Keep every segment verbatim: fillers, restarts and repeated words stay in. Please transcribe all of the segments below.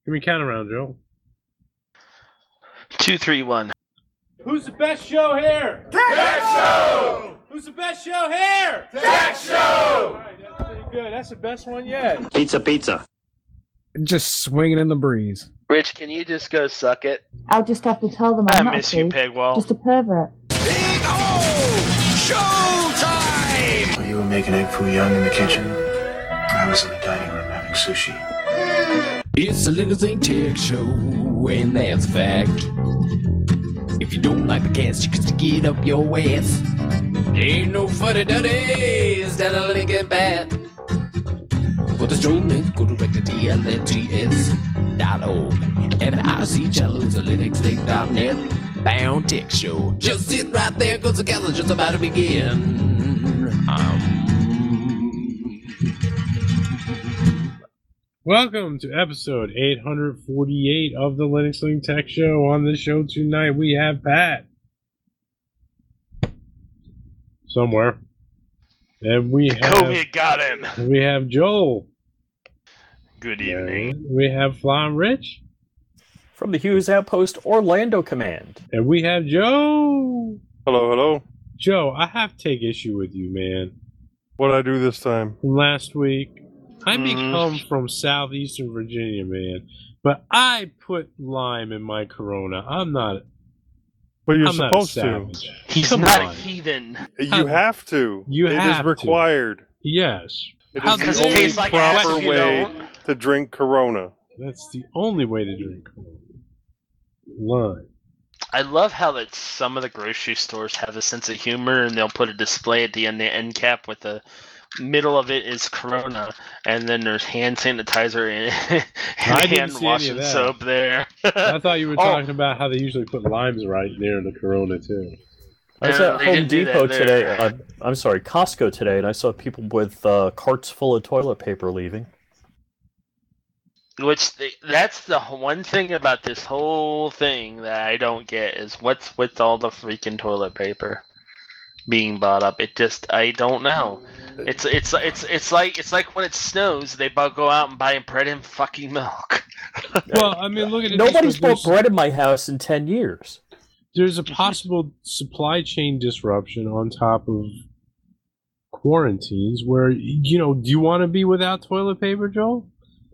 Give me a count around, Joe. Two, three, one. Who's the best show here? Tech Show! Who's the best show here? Tech Show! All right, that's pretty good. That's the best one yet. Pizza, pizza. Just swinging in the breeze. Rich, can you just go suck it? I'll just have to tell them I I'm not miss a you, thief, Pegwall. just a pervert. Big O! Showtime! While you were making egg foo young in the kitchen, I was in the dining room having sushi. It's a Little Thing Tech Show, and that's a fact. If you don't like the cast, you can stick it up your ass. Ain't no funny duddies down a Lincoln Path. For the show, let's go direct to T L N T S dot org. And the I C channel is a Linux Thing dot net. Bound Tech Show. Just sit right there, cause the gal's just about to begin. Um... Welcome to episode eight forty-eight of the Linux Link Tech Show. On the show tonight, we have Pat. Somewhere. And we have... COVID got him. We have Joel. Good evening. And we have Fly Rich. From the Hughes Outpost Orlando Command. And we have Joe. Hello, hello. Joe, I have to take issue with you, man. What did I do this time? From last week. I may Mhm. come from southeastern Virginia, man, but I put lime in my Corona. I'm not. But you're I'm not supposed a to. savage. He's Come not on. a heathen. You have to. You it have is to. required. Yes. It How is Because the it only tastes like proper ass if you way don't. to drink Corona. That's the only way to drink Corona. Lime. I love how that some of the grocery stores have a sense of humor, and they'll put a display at the end, the end cap with the middle of it is Corona, and then there's hand sanitizer and, I and didn't hand see any washing of that. soap there. I thought you were Oh. talking about how they usually put limes right near the Corona, too. I was Yeah, at they Home didn't do that Depot there. today. Uh, I'm sorry, Costco today, and I saw people with uh, carts full of toilet paper leaving. Which they, that's the one thing about this whole thing that I don't get is what's with all the freaking toilet paper being bought up. It just I don't know. It's it's it's it's like it's like when it snows, they bu- go out and buy bread and fucking milk. Well, I mean, look at it. Nobody's this way. bought bread in my house in ten years. There's a possible supply chain disruption on top of quarantines where, you know, do you want to be without toilet paper, Joel?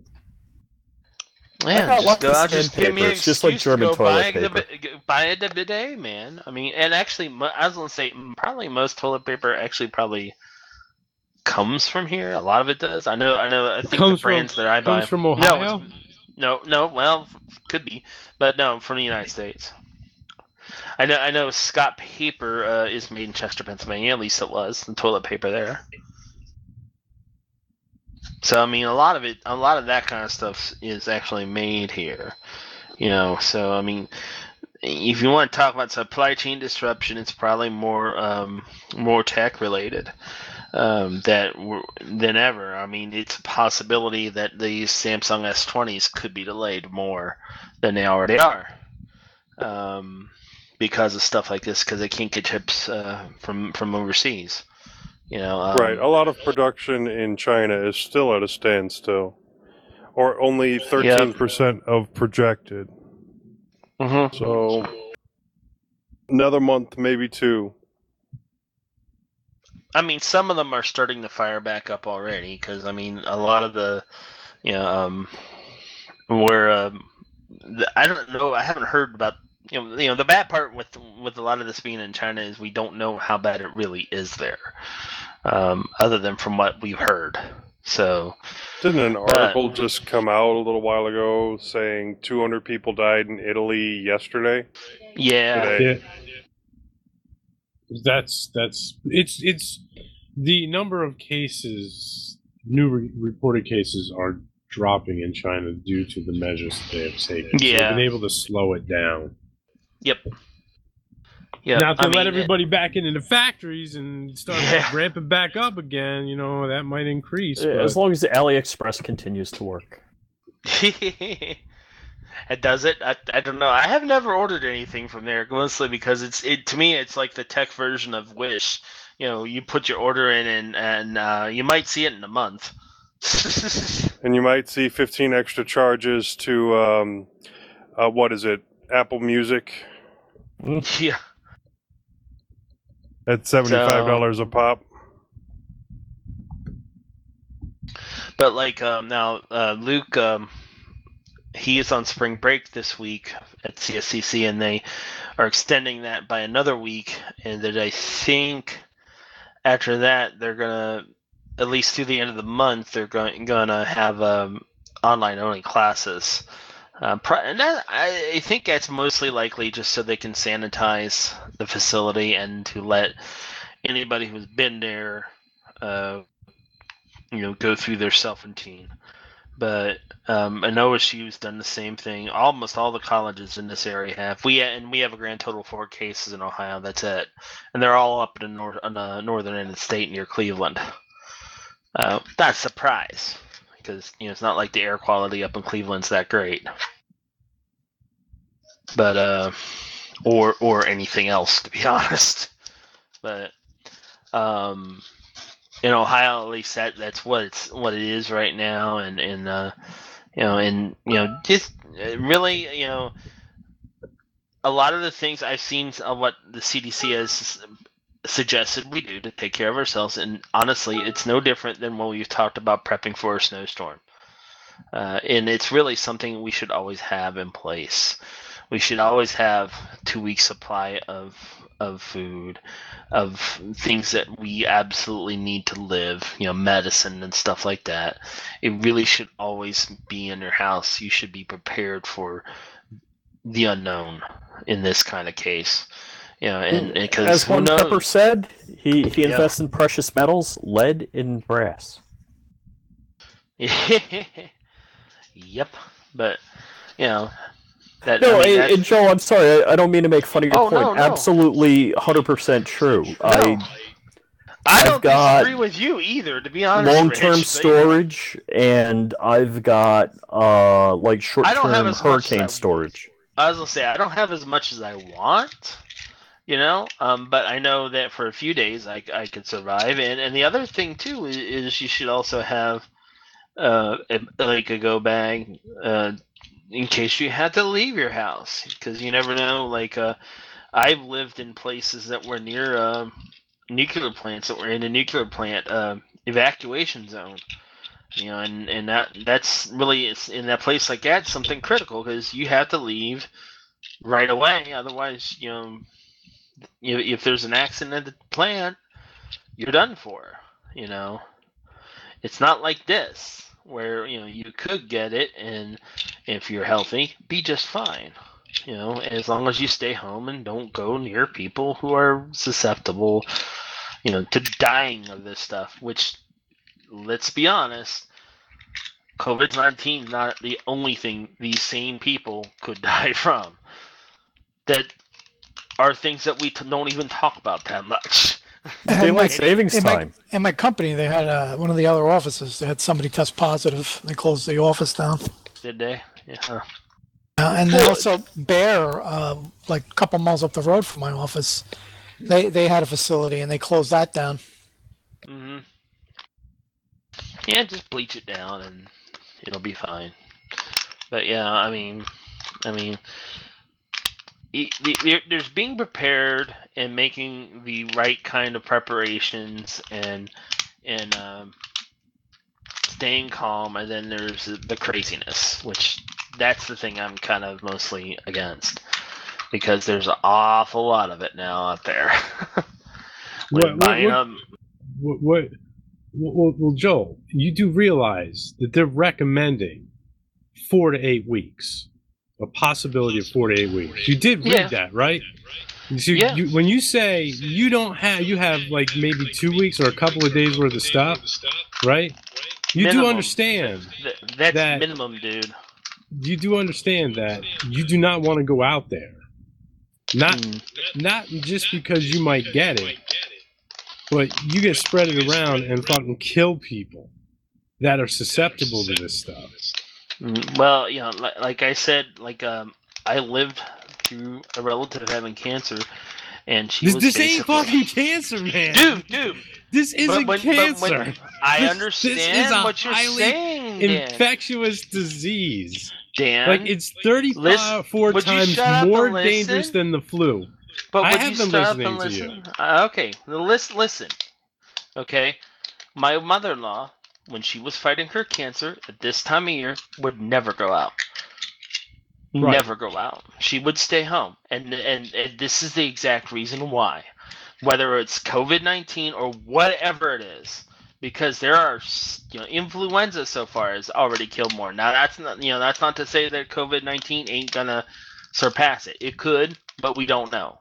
Man, got just lots go of out, just sandpaper. give me an It's just like excuse to German go toilet buy paper. The, bi- buy a bidet, man. I mean, and actually, mo- I was gonna say mm, probably most toilet paper actually probably comes from here. A lot of it does. I know. I know. I think Comes the brands from- that I buy comes from No, Ohio? it's- No, no. Well, could be, but no, from the United States. I know. I know. Scott Paper uh, is made in Chester, Pennsylvania. At least it was the toilet paper there. So I mean, a lot of it, a lot of that kind of stuff is actually made here, you know. So I mean, if you want to talk about supply chain disruption, it's probably more, um, more tech related um, that we're- than ever. I mean, it's a possibility that these Samsung S twenties could be delayed more than they already are, um, because of stuff like this, because they can't get chips uh, from from overseas. You know, um, Right. A lot of production in China is still at a standstill. Or only thirteen percent of projected. mhm. So, another month, maybe two. I mean, some of them are starting to fire back up already because I mean, a lot of the, you know, um, where um, the, I don't know, I haven't heard about, you know, you know, the bad part with with a lot of this being in China is we don't know how bad it really is there, um, other than from what we've heard. So, Didn't an article just come out a little while ago saying two hundred people died in Italy yesterday? yeah, Today. Yeah. That's that's it's it's the number of cases, new re- reported cases are dropping in China due to the measures that they have taken. So Yeah. they've been able to slow it down. yep, yeah. Now, if they I let mean, everybody back into the factories and start Yeah. ramping back up again, you know, that might increase. But As long as the AliExpress continues to work. it does it. I, I don't know. I have never ordered anything from there, mostly because it's it to me. It's like the tech version of Wish. You know, you put your order in, and and uh, you might see it in a month. And you might see fifteen extra charges to, um, uh, what is it, Apple Music Yeah. at seventy-five dollars So- a pop. But like um, now, uh, Luke, um, he is on spring break this week at C S C C, and they are extending that by another week. And that I think after that, they're gonna, at least through the end of the month, they're going gonna have um, online only classes. Uh, and that, I think that's mostly likely just so they can sanitize the facility and to let anybody who's been there, uh, you know, go through their self-routine. But um, and O S U's done the same thing. Almost all the colleges in this area have. We and we have a grand total of four cases in Ohio. That's it, and they're all up in the, nor- on the northern end of the state near Cleveland. Uh, not a surprise, because you know it's not like the air quality up in Cleveland's that great. But uh, or or anything else, to be honest. But um. in Ohio, at least that that's what it's what it is right now, and and uh, you know, and you know, just really, you know, a lot of the things I've seen of what the C D C has suggested we do to take care of ourselves, and honestly, it's no different than when we've talked about prepping for a snowstorm, uh, and it's really something we should always have in place. We should always have two weeks supply of of food, of things that we absolutely need to live, you know, medicine and stuff like that. It really should always be in your house. You should be prepared for the unknown in this kind of case. You know, and because as one Pepper said, he, he Yeah. invests in precious metals, lead, and brass. Yep, but you know that. No, I mean, and, that- and Joe, I'm sorry, I, I don't mean to make fun of your Oh, point. no, no. Absolutely, one hundred percent true. I I I've don't got disagree with you either, to be honest. long-term Rich, but- storage, and I've got uh like I don't have short-term as much as hurricane I- storage. I was gonna say I don't have as much as I want, you know. Um, but I know that for a few days I, I could survive. And and the other thing too is, is you should also have uh a, like a go bag uh in case you had to leave your house, because you never know. Like uh, I've lived in places that were near uh, nuclear plants that were in a nuclear plant uh, evacuation zone. You know, and, and that that's really it's in that place like that something critical, because you have to leave right away. Otherwise, you know, if, if there's an accident at the plant, you're done for. You know, it's not like this where you know you could get it, and if you're healthy, be just fine. You know, as long as you stay home and don't go near people who are susceptible, you know, to dying of this stuff, which, let's be honest, COVID nineteen is not the only thing these same people could die from. That are things that we t- don't even talk about that much. Daylight savings in my, time. in my company, they had uh, one of the other offices. They had somebody test positive. They closed the office down. Did they? Yeah. Uh, and then also Bear, uh, like a couple miles up the road from my office, they they had a facility and they closed that down. hmm Yeah, just bleach it down and it'll be fine. But yeah, I mean, I mean, e- the- there- there's being prepared and making the right kind of preparations and and um, staying calm, and then there's the craziness, which that's the thing I'm kind of mostly against, because there's an awful lot of it now out there. What- With what- buying what- them- What, what, well, well, Joel, you do realize that they're recommending four to eight weeks, a possibility of four to eight weeks. You did read Yeah. that, right? So Yeah. you, when you say you don't have, you have like maybe two weeks or a couple of days worth of stuff, right? You Minimum. do understand. Th- that's that- minimum, dude. You do understand that you do not want to go out there, not Mm. not just because you might get it, but you get spread it around and fucking kill people that are susceptible to this stuff. Mm, Well, you know, like, like I said, like um, I lived through a relative having cancer, and she This, was this ain't basically- fucking cancer, man. dude, dude. This isn't when- cancer. when- I This- understand this is a what you're highly saying, Dan. infectious disease. Dan, Like it's thirty-four would you times shut up more and dangerous listen? than the flu. but I would have you been stop listening and to listen? you. Uh, okay, listen, listen. Okay, my mother-in-law, when she was fighting her cancer at this time of year, would never go out. Right. Never go out. She would stay home, and, and and this is the exact reason why. Whether it's COVID nineteen or whatever it is, because there are, you know, influenza so far has already killed more. Now that's not, you know, that's not to say that COVID nineteen ain't gonna surpass it. It could, but we don't know.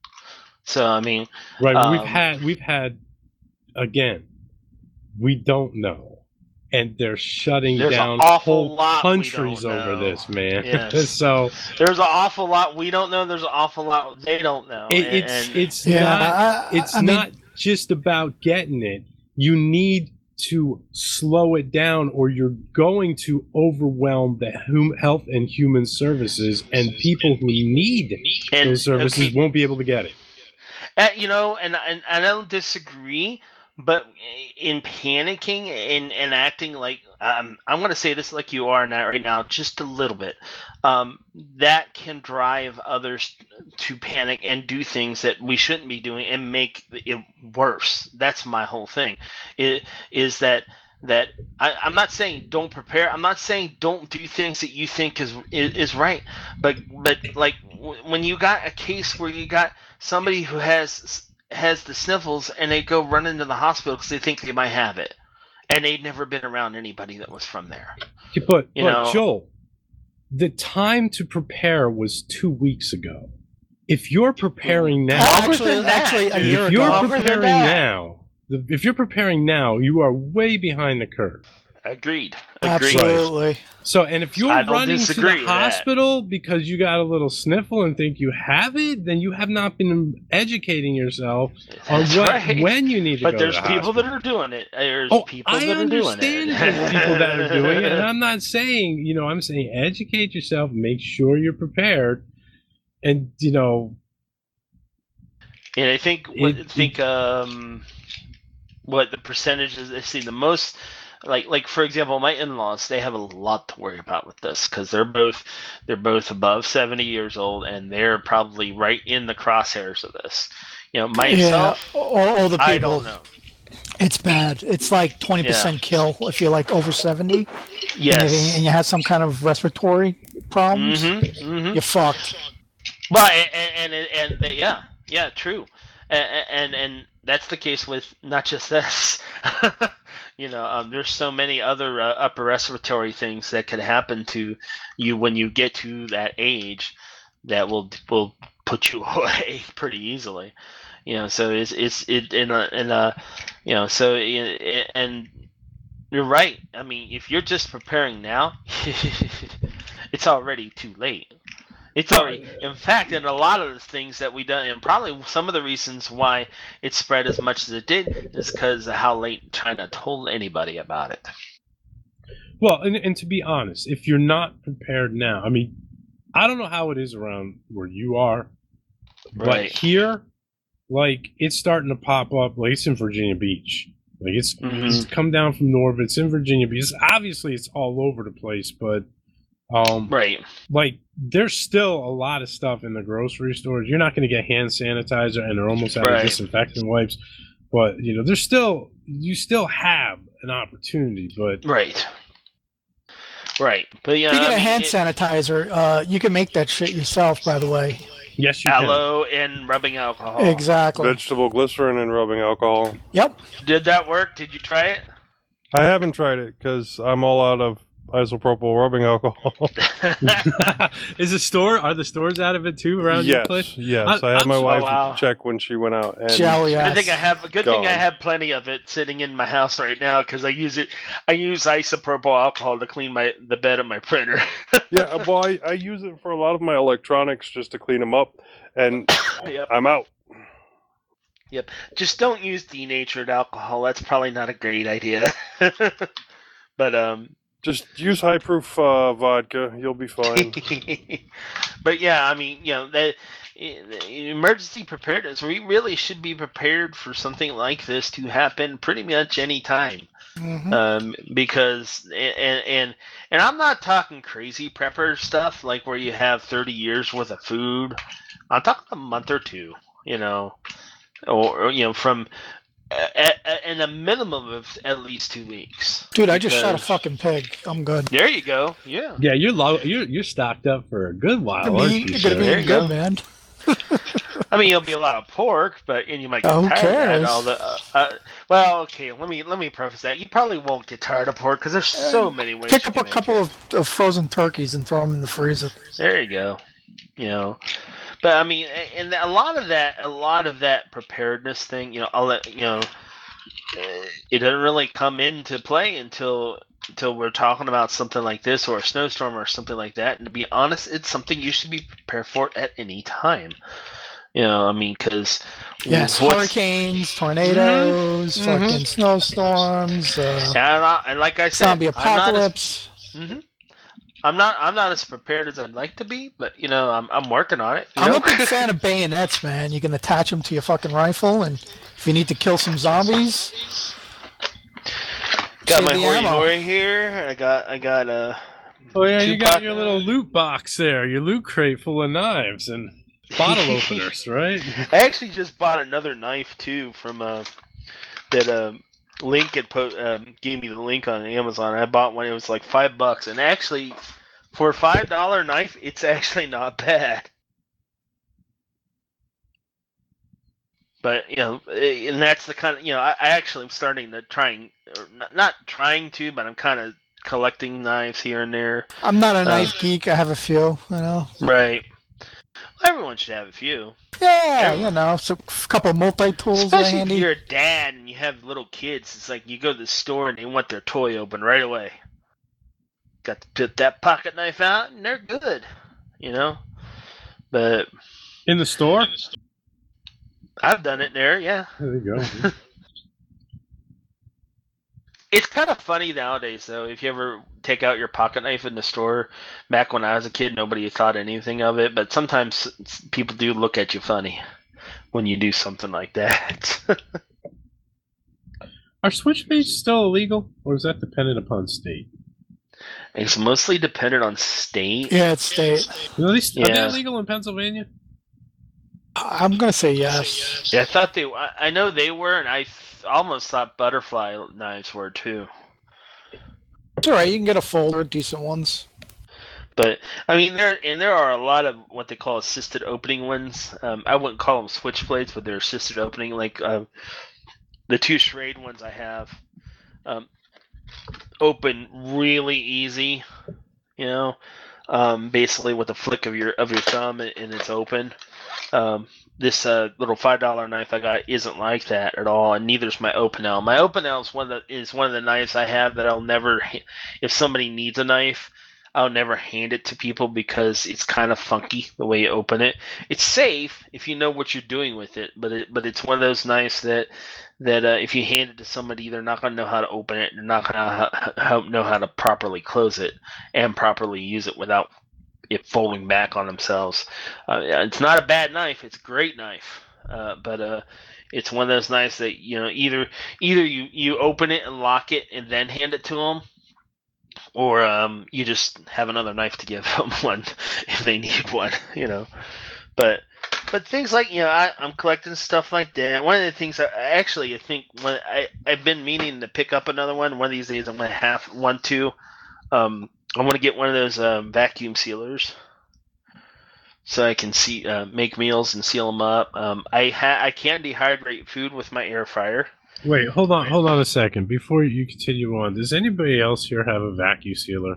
So I mean, Right, um, we've had we've had again. We don't know, and they're shutting There's an down awful whole lot we countries don't over know. this, man. Yes. So there's an awful lot we don't know. There's an awful lot they don't know. it, and, it's and- it's Yeah, not I- it's I mean- not just about getting it. You need to slow it down, or you're going to overwhelm the hum- health and human services, and people who need and- those services okay, won't be able to get it. Uh, you know, and, and I don't disagree, but in panicking and, and acting like um, I'm going to say this like you are now, right now, just a little bit, um, that can drive others to panic and do things that we shouldn't be doing and make it worse. That's my whole thing. It is that that I, I'm not saying don't prepare. I'm not saying don't do things that you think is is, is right, but but like w- when you got a case where you got somebody who has has the sniffles and they go run into the hospital because they think they might have it, and they'd never been around anybody that was from there. But, You but know- Joel, the time to prepare was two weeks ago. If you're preparing now, Oh, Longer actually, than that, actually, a dude. year if you're ago. Longer than preparing that. now, the, if you're preparing now, you are way behind the curve. Agreed. Agreed. Absolutely. So, and if you're I don't running to disagree the with that. hospital because you got a little sniffle and think you have it, then you have not been educating yourself on That's what, right. when you need to But go there's to the people hospital. that are doing it. There's Oh, people I that are doing understand it. there's people that are doing it, and I'm not saying, you know, I'm saying educate yourself, make sure you're prepared, and you know, And I think what, It- think um what the percentages I see the most, like like for example, my in-laws, they have a lot to worry about with this because they're both they're both above seventy years old, and they're probably right in the crosshairs of this. You know, myself, Yeah, all, all the people. I don't know. It's bad. It's like twenty percent kill if you're like over seventy and, you, Yes. and you have some kind of respiratory problems. Mm-hmm, mm-hmm. You're fucked. Well, and and, and, and yeah, yeah, true, and, and and that's the case with not just this. You know, um, there's so many other uh, upper respiratory things that could happen to you when you get to that age that will will put you away pretty easily. You know, so it's it's it in a in a you know so it, and you're right. I mean, if you're just preparing now, it's already too late. It's already, in fact, in a lot of the things that we done, and probably some of the reasons why it spread as much as it did is because of how late China told anybody about it. well, and, and to be honest, if you're not prepared now, I mean, I don't know how it is around where you are, but Right. here, like, it's starting to pop up. Like, it's in Virginia Beach. Like, it's, Mhm. it's come down from Norfolk. It's in Virginia Beach. Obviously, it's all over the place, but um, Right. like, there's still a lot of stuff in the grocery stores. You're not going to get hand sanitizer, and they're almost out Right. of disinfectant wipes. But you know, there's still you still have an opportunity. But Right. Right. But yeah, Speaking I of mean, hand it- sanitizer, uh, you can make that shit yourself, by the way. yes, you can. aloe and rubbing alcohol. Exactly. Vegetable glycerin and rubbing alcohol. Yep. Did that work? Did you try it? I haven't tried it because I'm all out of isopropyl rubbing alcohol. Is the store? Are the stores out of it too around your yes, place? yes. I- I, had my I'm- wife oh, wow. check when she went out. And Jelly Good ass. thing I have. Good thing I Gone. have plenty of it sitting in my house right now because I use it. I use isopropyl alcohol to clean my the bed of my printer. yeah, well, I, I use it for a lot of my electronics just to clean them up, and Yep. I'm out. Yep. Just don't use denatured alcohol. That's probably not a great idea. But um, Just use high proof uh, vodka. You'll be fine. But yeah, I mean, you know, that emergency preparedness. We really should be prepared for something like this to happen pretty much any time. Mm-hmm. Um, because and and and I'm not talking crazy prepper stuff like where you have thirty years worth of food. I'm talking a month or two, you know, or, or you know, from at, at, in a minimum of at least two weeks. Dude, I just shot a Because- fucking pig. I'm good. There you go. Yeah. Yeah, you're low. You're you're stocked up for a good while, You're aren't gonna you? be, you're gonna be There you good, go. man. I mean, it'll be a lot of pork, but and you might get Oh, who tired of that. cares? All the, uh, uh, well, okay. Let me let me preface that you probably won't get tired of pork because there's so many ways. Pick you up can a make couple it. of, of frozen turkeys and throw them in the freezer. There you go. You know, but I mean, a- and a lot of that, a lot of that preparedness thing, you know, I'll let you know, uh, it doesn't really come into play until until we're talking about something like this or a snowstorm or something like that. And to be honest, it's something you should be prepared for at any time. You know, I mean, because Yes, hurricanes, tornadoes, Mhm. fucking snowstorms, uh, and, I, and like I said, zombie I'm not as- apocalypse. Mhm. I'm not. I'm not as prepared as I'd like to be, but you know, I'm. I'm working on it. you I'm know? a big fan of bayonets, man. You can attach them to your fucking rifle, and if you need to kill some zombies, Got save my the hori ammo. hori here. I got. I got uh Oh yeah, you Two got pot- your little loot box there, your loot crate full of knives and bottle openers, right? I actually just bought another knife too from uh that uh Link had put um, gave me the link on Amazon. I bought one. It was like five bucks, and actually, for a five dollar knife, it's actually not bad. But you know, eh, and that's the kind of you know, I, I actually am starting to trying, or not, not trying to, but I'm kind of collecting knives here and there. I'm not a Uh, knife geek. I have a few, you know. Right. Everyone should have a few. Yeah, you know, so a couple multi tools are Especially if handy. you're a dad and you have little kids, it's like you go to the store and they want their toy open right away. Got to put that pocket knife out and they're good, you know. But In the store? I've done it there, yeah. There you go. It's kind of funny nowadays, though. If you ever take out your pocket knife in the store, back when I was a kid, nobody thought anything of it. But sometimes people do look at you funny when you do something like that. Are switchblades still illegal, or is that dependent upon state? It's mostly dependent on state. Yeah, it's state. You know, these, Are Yeah. they illegal in Pennsylvania? I'm gonna say yes. Yeah, I thought they. I I know they were, and I th- almost thought butterfly knives were too. It's all right. You can get a folder, decent ones. But I mean, there and there are a lot of what they call assisted opening ones. Um, I wouldn't call them switchblades, but they're assisted opening. Like um, the two Schrade ones I have, um, open really easy. You know, um, basically with a flick of your of your thumb and, and it's open. Um, this uh, little five dollar knife I got isn't like that at all, and neither's my Opinel. My Opinel is one of the, is one of the knives I have that I'll never, if somebody needs a knife, I'll never hand it to people because it's kind of funky the way you open it. It's safe if you know what you're doing with it, but it, but it's one of those knives that that uh, if you hand it to somebody, they're not going to know how to open it. They're not going to know how to properly close it and properly use it without it folding back on themselves. Uh, it's not a bad knife; it's a great knife, uh, but uh, it's one of those knives that you know either either you, you open it and lock it and then hand it to them, or um, you just have another knife to give them one if they need one. You know, but but things like you know I, I'm collecting stuff like that. One of the things I actually I think when I I've been meaning to pick up another one. One of these days I'm gonna have one too. Um, I want to get one of those um, vacuum sealers, so I can see uh, make meals and seal them up. Um, I ha- I can dehydrate food with my air fryer. Wait, hold on, hold on a second. Before you continue on, does anybody else here have a vacuum sealer?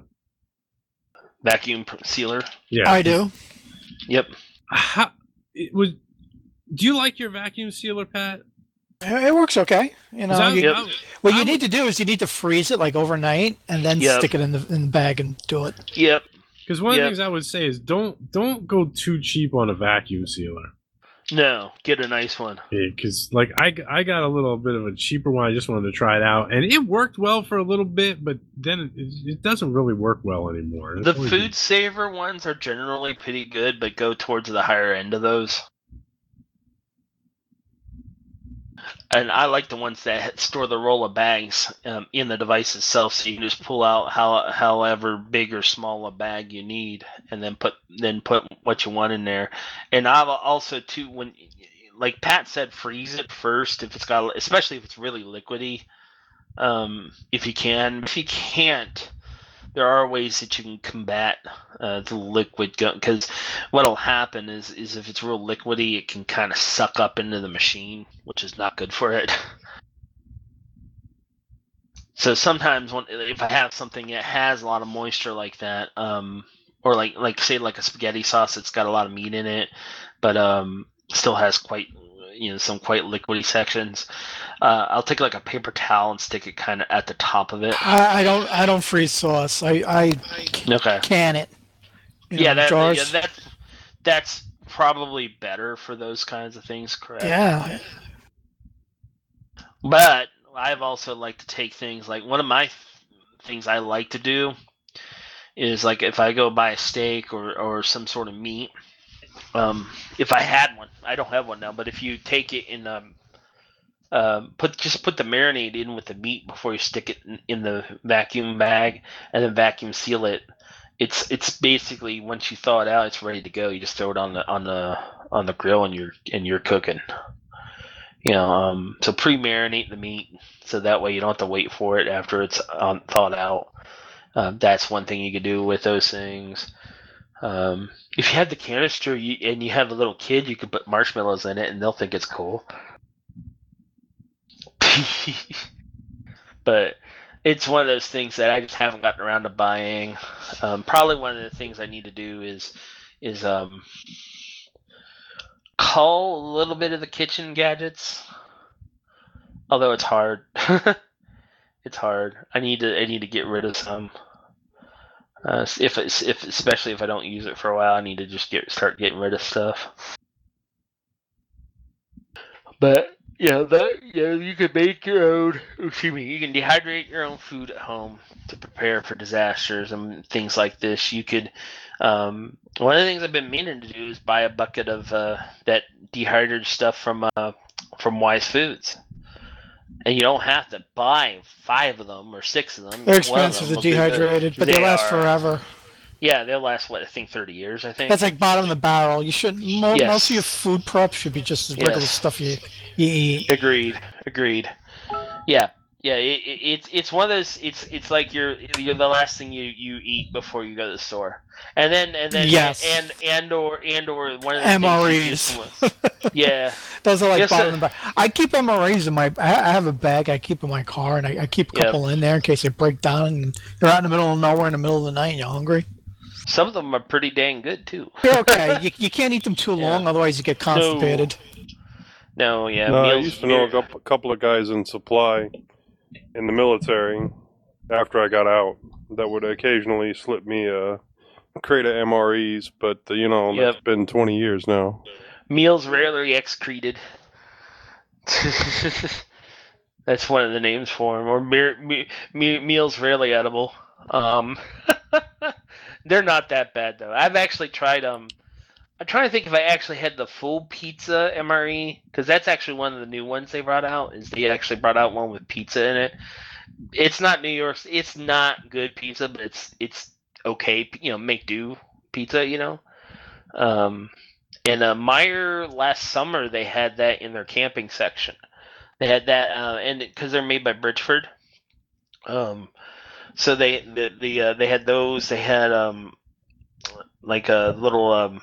Vacuum p- sealer. Yeah, I do. Yep. How, it was, do you like your vacuum sealer, Pat? It works okay. You know, I- you, Yep. what you need to do is you need to freeze it like overnight and then Yep. stick it in the in the bag and do it. Yep. Because one of Yep. the things I would say is don't don't go too cheap on a vacuum sealer. No, get a nice one. Because like I, I got a little bit of a cheaper one. I just wanted to try it out, and it worked well for a little bit, but then it, it doesn't really work well anymore. The food saver ones are generally pretty good, but go towards the higher end of those. And I like the ones that store the roll of bags um, in the device itself, so you can just pull out how, however big or small a bag you need, and then put then put what you want in there. And I've also too, when like Pat said, freeze it first if it's got, especially if it's really liquidy. Um, if you can, if you can't, there are ways that you can combat uh, the liquid gun, because what'll happen is is if it's real liquidy, it can kind of suck up into the machine, which is not good for it. So sometimes when if I have something that has a lot of moisture like that, um, or like like say like a spaghetti sauce that's got a lot of meat in it, but um, still has quite you know some quite liquidy sections. Uh, I'll take like a paper towel and stick it kind of at the top of it. I, I don't. I don't freeze sauce. I I okay. can it. You Yeah, know, that, jars. yeah, that's that's probably better for those kinds of things, correct? Yeah. But I've also like to take things like one of my th- things I like to do is like if I go buy a steak or or some sort of meat. Um, if I had one, I don't have one now. But if you take it in um. Um, put just put the marinade in with the meat before you stick it in, in the vacuum bag, and then vacuum seal it. It's it's basically once you thaw it out, it's ready to go. You just throw it on the on the on the grill and you're and you're cooking. You know, um, so pre-marinate the meat so that way you don't have to wait for it after it's um, thawed out. Um, that's one thing you could do with those things. Um, if you have the canister you, and you have a little kid, you could put marshmallows in it and they'll think it's cool. But it's one of those things that I just haven't gotten around to buying. Um, probably one of the things I need to do is is um, cull a little bit of the kitchen gadgets. Although it's hard, it's hard. I need to I need to get rid of some. Uh, if it's if especially if I don't use it for a while, I need to just get start getting rid of stuff. But. Yeah, that yeah, you can make your own. Excuse me, you can dehydrate your own food at home to prepare for disasters and things like this. You could. Um, one of the things I've been meaning to do is buy a bucket of uh, that dehydrated stuff from uh, from Wise Foods, and you don't have to buy five of them or six of them. They're expensive, the dehydrated, but they, they last are, forever. Yeah, they'll last what I think thirty years. I think that's like bottom of the barrel. You should mo- yes. most of your food prep should be just the regular yes. stuff you, you eat. Agreed. Agreed. Yeah, yeah. It, it, it's it's one of those. It's it's like you're you're the last thing you, you eat before you go to the store, and then and then yes. and and or and or one of the M R Es. Yeah, those are like yes, bottom uh, of the barrel. I keep M R Es in my. I have a bag I keep in my car, and I, I keep a couple yep. in there in case they break down and you're out in the middle of nowhere in the middle of the night and you're hungry. Some of them are pretty dang good too. They're okay. You, you can't eat them too long, yeah. otherwise you get constipated. No, no yeah. No, meals, I used to know a couple of guys in supply in the military after I got out that would occasionally slip me a crate of M R Es, but uh, you know, yep. that's been twenty years now. Meals rarely excreted. That's one of the names for them, or me- me- me- meals rarely edible. Um, they're not that bad though. I've actually tried um. I'm trying to think if I actually had the full pizza M R E, because that's actually one of the new ones they brought out. Is they actually brought out one with pizza in it. It's not New York's. It's not good pizza, but it's it's okay. You know, make do pizza. You know, um, and uh, Meyer last summer they had that in their camping section. They had that, uh, and because they're made by Bridgeford, um. So they the, the uh, they had those. They had um like a little um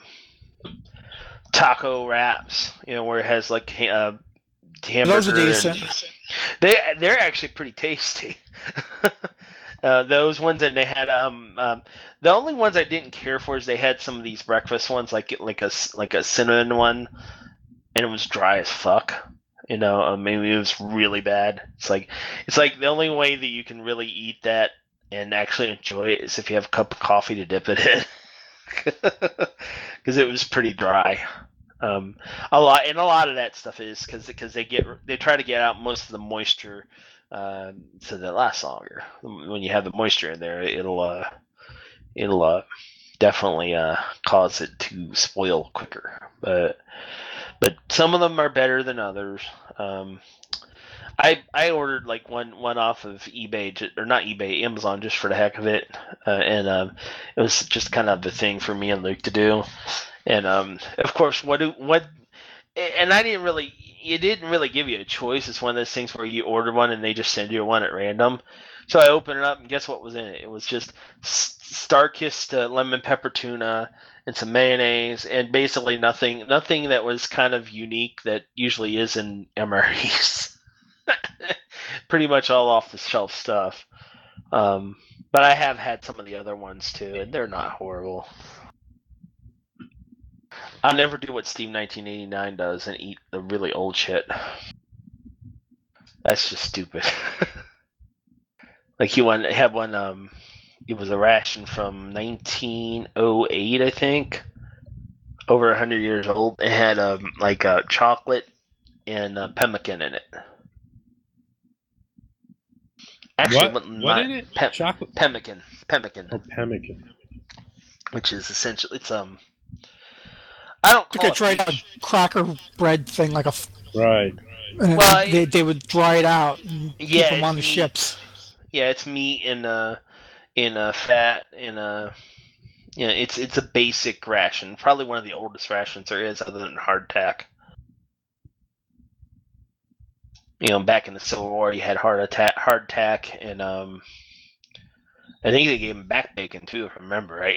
taco wraps, you know, where it has like uh, hamburger. Those are decent. And they they're actually pretty tasty. uh, those ones, and they had um, um the only ones I didn't care for is they had some of these breakfast ones, like like a like a cinnamon one, and it was dry as fuck. You know, I mean, it was really bad. It's like it's like the only way that you can really eat that and actually enjoy it is if you have a cup of coffee to dip it in, because it was pretty dry. Um, a lot, and a lot of that stuff is because because they get they try to get out most of the moisture, uh, so that it lasts longer. When you have the moisture in there, it'll uh, it'll uh, definitely uh, cause it to spoil quicker. But but some of them are better than others. Um, I I ordered like one one off of eBay ju- or not eBay, Amazon, just for the heck of it, uh, and um, it was just kind of the thing for me and Luke to do. And um, of course, what do what? And I didn't really, it didn't really give you a choice. It's one of those things where you order one and they just send you one at random. So I opened it up and guess what was in it? It was just Star-Kissed uh, lemon pepper tuna and some mayonnaise and basically nothing, nothing that was kind of unique that usually is in M R Es. Pretty much all off the shelf stuff. Um, but I have had some of the other ones too, and they're not horrible. I'll never do what Steve nineteen eighty-nine does and eat the really old shit. That's just stupid. Like he won, had one. Um, it was a ration from nineteen oh eight, I think, over a hundred years old. It had um like a uh, chocolate and uh, pemmican in it. Actually, what? Not, What in it? Pe- Chocolate. Pemmican. Pemmican. Oh, pemmican. Which is essentially it's um. I don't It's call like a dried it out cracker bread thing, like a. f- Right. and Well, they they would dry it out and Yeah, keep them on the it's meat. ships. Yeah, it's meat and uh, in uh, fat and uh, yeah, it's it's a basic ration. Probably one of the oldest rations there is, other than hardtack. You know, back in the Civil War, you had hard attack, hardtack, and um, I think they gave him back bacon too, if I remember right.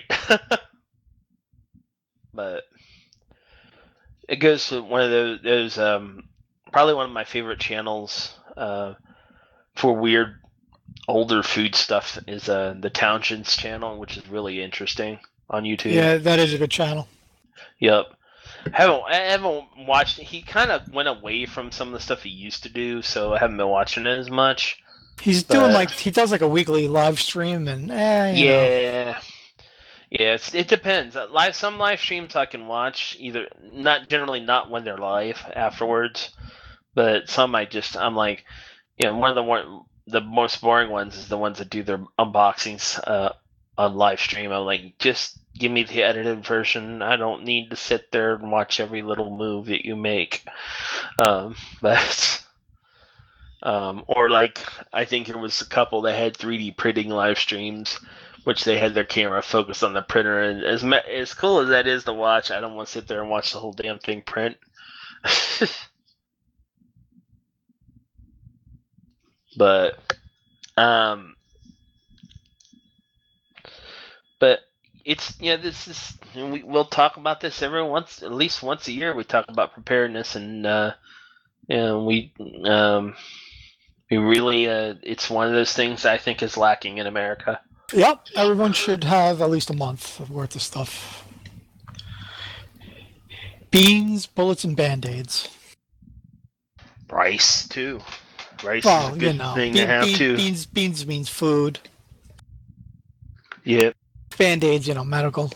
But it goes to one of those, those um, probably one of my favorite channels uh, for weird older food stuff is uh, the Townsend's channel, which is really interesting on YouTube. Yeah, that is a good channel. Yep. I haven't, I haven't watched. He kind of went away from some of the stuff he used to do, so I haven't been watching it as much. He's But- doing like he does like a weekly live stream and eh, you know. Yeah. Yeah, it's, it depends. Uh, Live some live streams I can watch either not generally not when they're live afterwards, but some I just I'm like, you know, one of the one the most boring ones is the ones that do their unboxings uh, on live stream. I'm like, just give me the edited version. I don't need to sit there and watch every little move that you make. Um, but um, or like I think there was a couple that had three D printing live streams, which they had their camera focused on the printer. And as ma- as cool as that is to watch, I don't want to sit there and watch the whole damn thing print. But, um, but it's yeah. This is and we we'll talk about this every once at least once a year. We talk about preparedness and uh, and we um, we really uh, it's one of those things I think is lacking in America. Yep, everyone should have at least a month of worth of stuff. Beans, bullets, and band-aids. Rice too. Rice Well, is a you good know, thing bean- to have bean- too. beans beans means food. Yeah. Band-aids, you know, medical.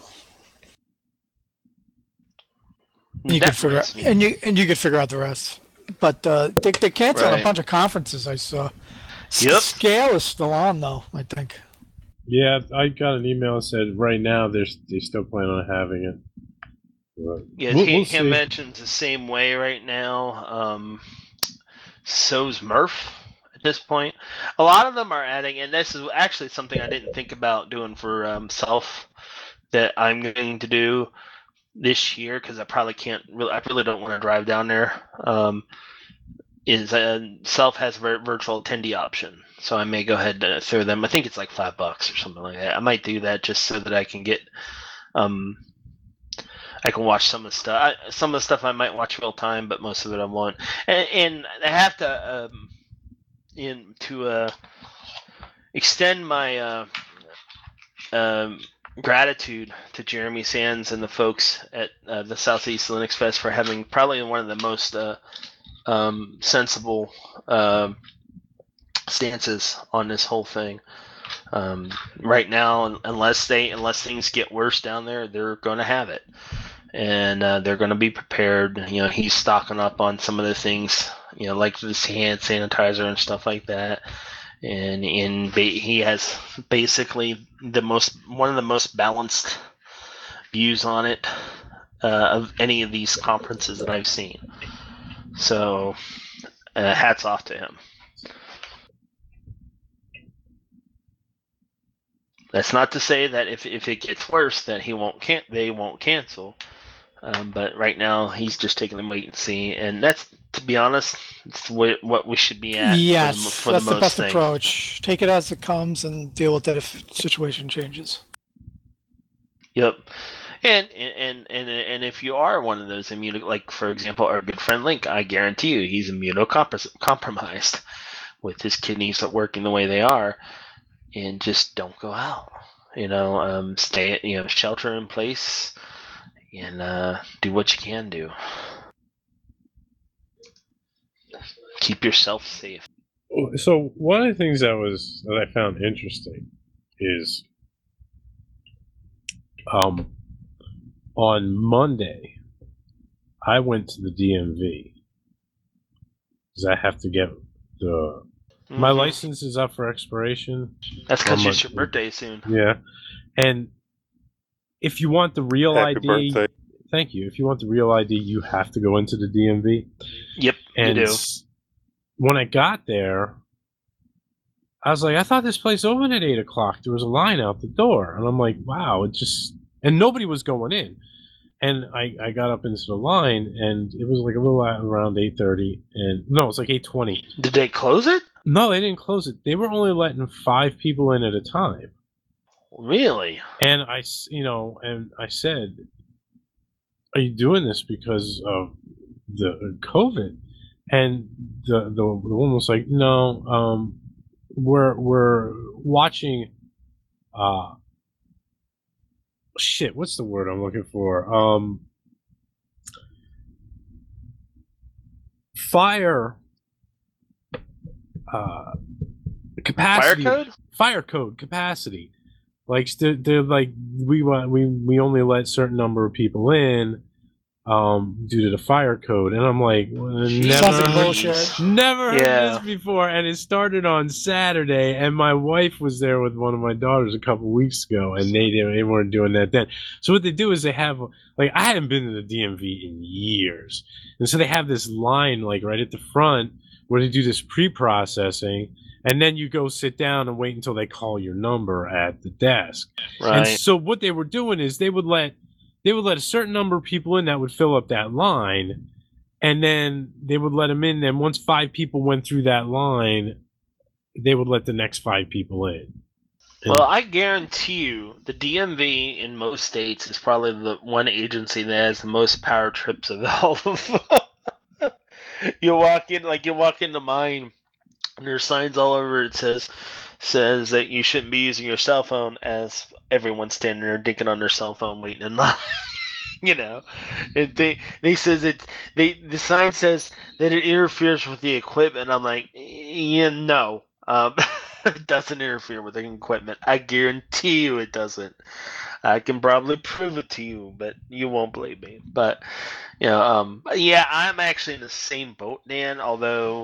You could figure out, Definitely. and you and you could figure out the rest. But uh, they they canceled Right. a bunch of conferences I saw. S- Yep. Scale is still on though, I think. Yeah, I got an email that said right now they're they still plan on having it. But Yeah, we'll, T we'll Cam see. mentions the same way right now. Um, so's Murph at this point. A lot of them are adding, and this is actually something I didn't think about doing for um, self that I'm going to do this year because I probably can't. Really, I really don't want to drive down there. Um, is uh, self has a vir- virtual attendee option, so I may go ahead and throw them. I think it's like five bucks or something like that. I might do that just so that I can get. Um, I can watch some of the stuff. I, some of the stuff I might watch real time, but most of it I won't. And, and I have to, um, in to uh, extend my uh, um, gratitude to Jeremy Sands and the folks at uh, the Southeast Linux Fest for having probably one of the most uh, um, sensible um stances on this whole thing. Um, right now, unless they unless things get worse down there, they're going to have it. and uh, they're going to be prepared. You know, he's stocking up on some of the things, you know, like this hand sanitizer and stuff like that. And in ba- he has basically the most one of the most balanced views on it uh, of any of these conferences that I've seen. So, uh, hats off to him. That's not to say that if, if it gets worse, that he won't can they won't cancel. Um, but right now, he's just taking a wait and see, and that's, to be honest, it's what, what we should be at. Yes, for the, for that's the, the, most best thing. approach. Take it as it comes and deal with it if the situation changes. Yep. And and and and if you are one of those immuno, like for example, our good friend Link, I guarantee you, he's immunocompromised with his kidneys not working the way they are, and just don't go out. You know, um, stay, you know, shelter in place, and uh, do what you can do. Keep yourself safe. So one of the things that was that I found interesting is, um, on Monday, I went to the D M V because I have to get the mm-hmm. my license is up for expiration. That's because it's your birthday soon. Yeah, and if you want the real Happy I D, birthday. Thank you. If you want the real I D, you have to go into the D M V. Yep, and you do. When I got there, I was like, I thought this place opened at eight o'clock. There was a line out the door, and I'm like, wow, it just and nobody was going in. And I, I got up into the line, and it was like a little around eight thirty, and no, it was like eight twenty. Did they close it? No, they didn't close it. They were only letting five people in at a time. Really? And I, you know, and I said, are you doing this because of the COVID? And the the, the woman was like, no, um, we're we're watching. Uh, shit, what's the word I'm looking for? Um, fire. Uh, capacity. Fire code. Fire code capacity. Like they're, they're like we want we we only let certain number of people in. Um, due to the fire code, and I'm like, well, never, like bullshit. never heard Yeah. this before. And it started on Saturday, and my wife was there with one of my daughters a couple weeks ago, and they didn't, they weren't doing that then. So what they do is they have, like, I hadn't been to the D M V in years, and so they have this line like right at the front where they do this pre-processing, and then you go sit down and wait until they call your number at the desk. Right. And so what they were doing is they would let They would let a certain number of people in that would fill up that line, and then they would let them in. Then once five people went through that line, they would let the next five people in. And Well, I guarantee you, the D M V in most states is probably the one agency that has the most power trips of all of them. You walk in, like you walk into mine, and there's signs all over it says says that you shouldn't be using your cell phone, as everyone's standing there dinking on their cell phone waiting in line. You know, it, they they says it. They the sign says that it interferes with the equipment. I'm like, yeah, no, um, it doesn't interfere with the equipment. I guarantee you it doesn't. I can probably prove it to you, but you won't believe me. But you know, um, yeah, I'm actually in the same boat, Dan. Although.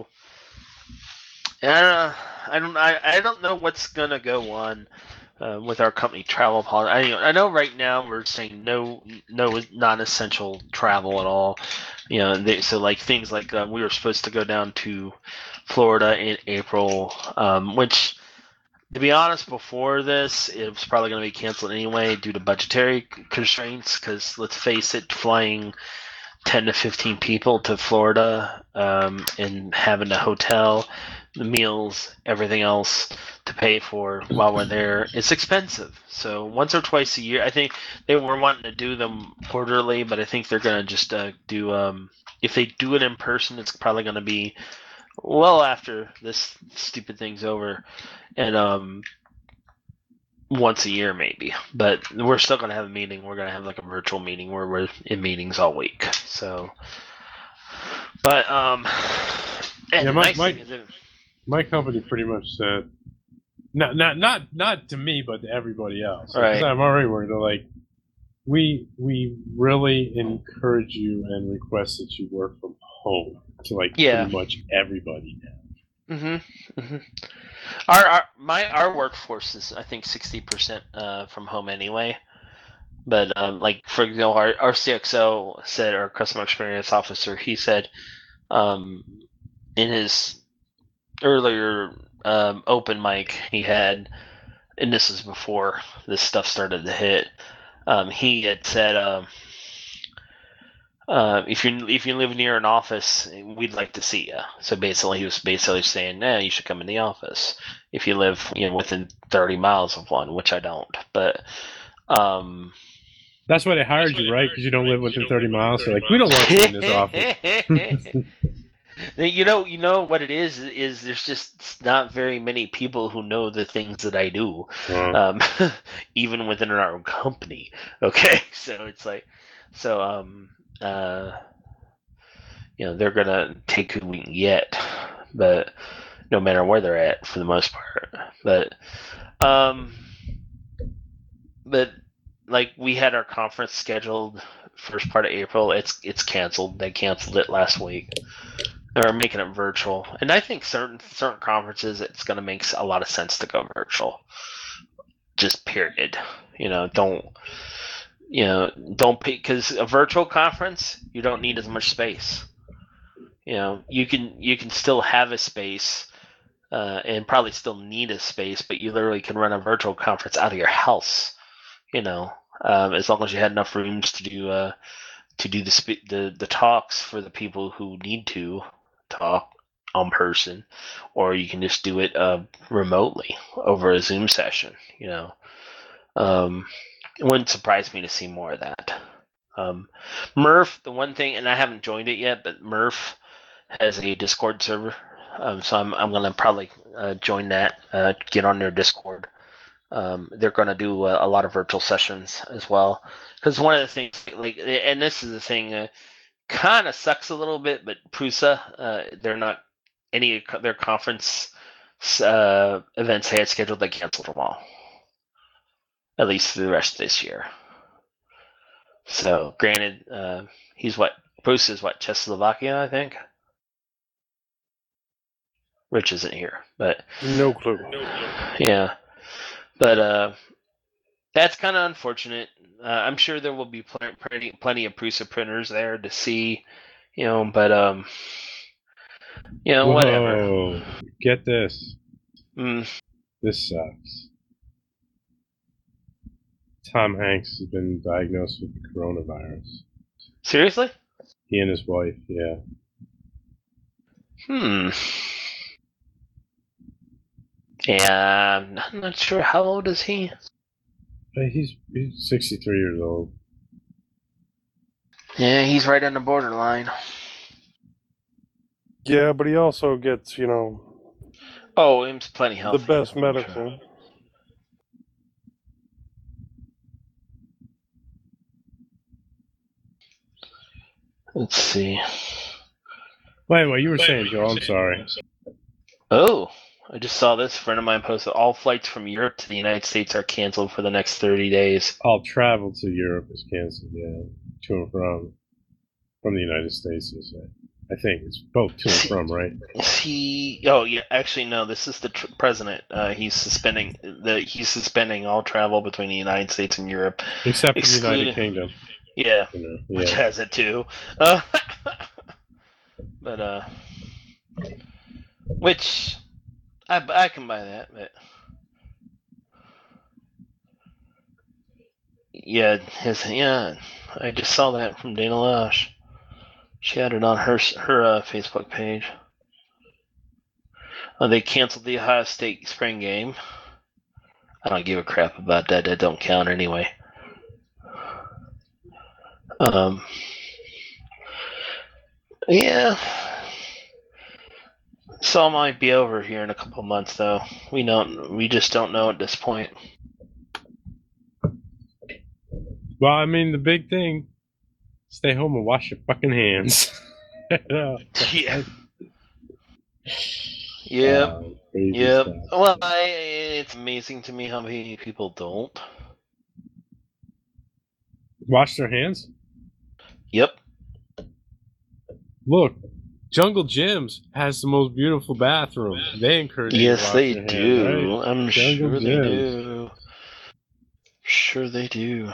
I don't know. I don't. I, I don't know what's gonna go on uh, with our company travel policy. I, I know right now we're saying no, no non-essential travel at all. You know, they, so like things like uh, we were supposed to go down to Florida in April, um, which, to be honest, before this it was probably going to be canceled anyway due to budgetary constraints. Because let's face it, flying ten to fifteen people to Florida um, and having a hotel, the meals, everything else to pay for while we're there, it's expensive. So once or twice a year, I think they were wanting to do them quarterly, but I think they're going to just uh, do, um, if they do it in person, it's probably going to be well after this stupid thing's over. And um, once a year maybe. But we're still going to have a meeting. We're going to have like a virtual meeting where we're in meetings all week. So, but, um, and Yeah, the my- nice my- thing is that- my company pretty much said, not not not not to me, but to everybody else. Right. Because I'm already worried. They're like, we we really encourage you and request that you work from home to like Yeah. pretty much everybody now. Mm-hmm. Mm-hmm. Our, our my our workforce is I think sixty percent uh, from home anyway. But um, like for example, our, our C X O said, our customer experience officer, he said um, in his earlier um, open mic he had, and this was before this stuff started to hit. Um, he had said, um, uh, if you if you live near an office, we'd like to see you. So basically, he was basically saying, "Nah, you should come in the office if you live, you know, within thirty miles of one," which I don't. But um, that's why they hired you, right? Because you don't live within thirty miles. So like, we don't want you in this office. You know, you know what it is is there's just not very many people who know the things that I do, um, even within our own company. Okay, so it's like, so um, uh, you know, they're gonna take who we can get, but no matter where they're at, for the most part. But, um, but like we had our conference scheduled first part of April. It's it's canceled. They canceled it last week. They're making it virtual, and I think certain certain conferences it's going to make a lot of sense to go virtual. Just period. You know, don't you know don't pay, because a virtual conference you don't need as much space. You know, you can you can still have a space, uh, and probably still need a space, but you literally can run a virtual conference out of your house. You know, um, as long as you had enough rooms to do uh, to do the, sp- the the talks for the people who need to talk on person, or you can just do it uh, remotely over a Zoom session. You know, um, it wouldn't surprise me to see more of that. Um, Murph, the one thing, and I haven't joined it yet, but Murph has a Discord server, um, so I'm I'm gonna probably uh, join that, uh, get on their Discord. Um, they're gonna do a, a lot of virtual sessions as well, because one of the things, like, and this is the thing. Uh, Kind of sucks a little bit, but Prusa, uh, they're not any of their conference uh, events they had scheduled. They canceled them all, at least for the rest of this year. So, granted, uh, he's what Prusa is what Czechoslovakia, I think. Rich isn't here, but no clue. Yeah, but uh, that's kind of unfortunate. Uh, I'm sure there will be pl- plenty, plenty of Prusa printers there to see, you know, but, um, you know, Whoa, whatever. Get this. Mm. This sucks. Tom Hanks has been diagnosed with the coronavirus. Seriously? He and his wife, yeah. Hmm. Yeah, I'm not sure. How old is he? He's he's sixty-three years old. Yeah, he's right on the borderline. Yeah, but he also gets, you know... Oh, he's plenty healthy. The best medicine. Let's see. Wait, what you were saying, Joe? I'm sorry. Oh, I just saw this. A friend of mine posted all flights from Europe to the United States are canceled for the next thirty days. All travel to Europe is canceled, yeah. To and from. From the United States, is it? I think it's both to and from, right? He, oh yeah, actually no. This is the tr- president. Uh, he's suspending the he's suspending all travel between the United States and Europe, except for the United Kingdom. Yeah, you know, yeah. Which has it too. Uh, but uh, which I I can buy that, but yeah, his yeah. I just saw that from Dana Loesch. She had it on her her uh, Facebook page. Uh, they canceled the Ohio State spring game. I don't give a crap about that. That don't count anyway. Um. Yeah. So it might be over here in a couple months, though. We don't. We just don't know at this point. Well, I mean, the big thing: stay home and wash your fucking hands. Yeah. Yep. Uh, yep. stuff. Well, I, it's amazing to me how many people don't. Wash their hands? Yep. Look, Jungle Gyms has the most beautiful bathroom. They encourage you to Yes, wash they your do. hands, right? I'm Jungle sure they Gyms. do. Sure they do.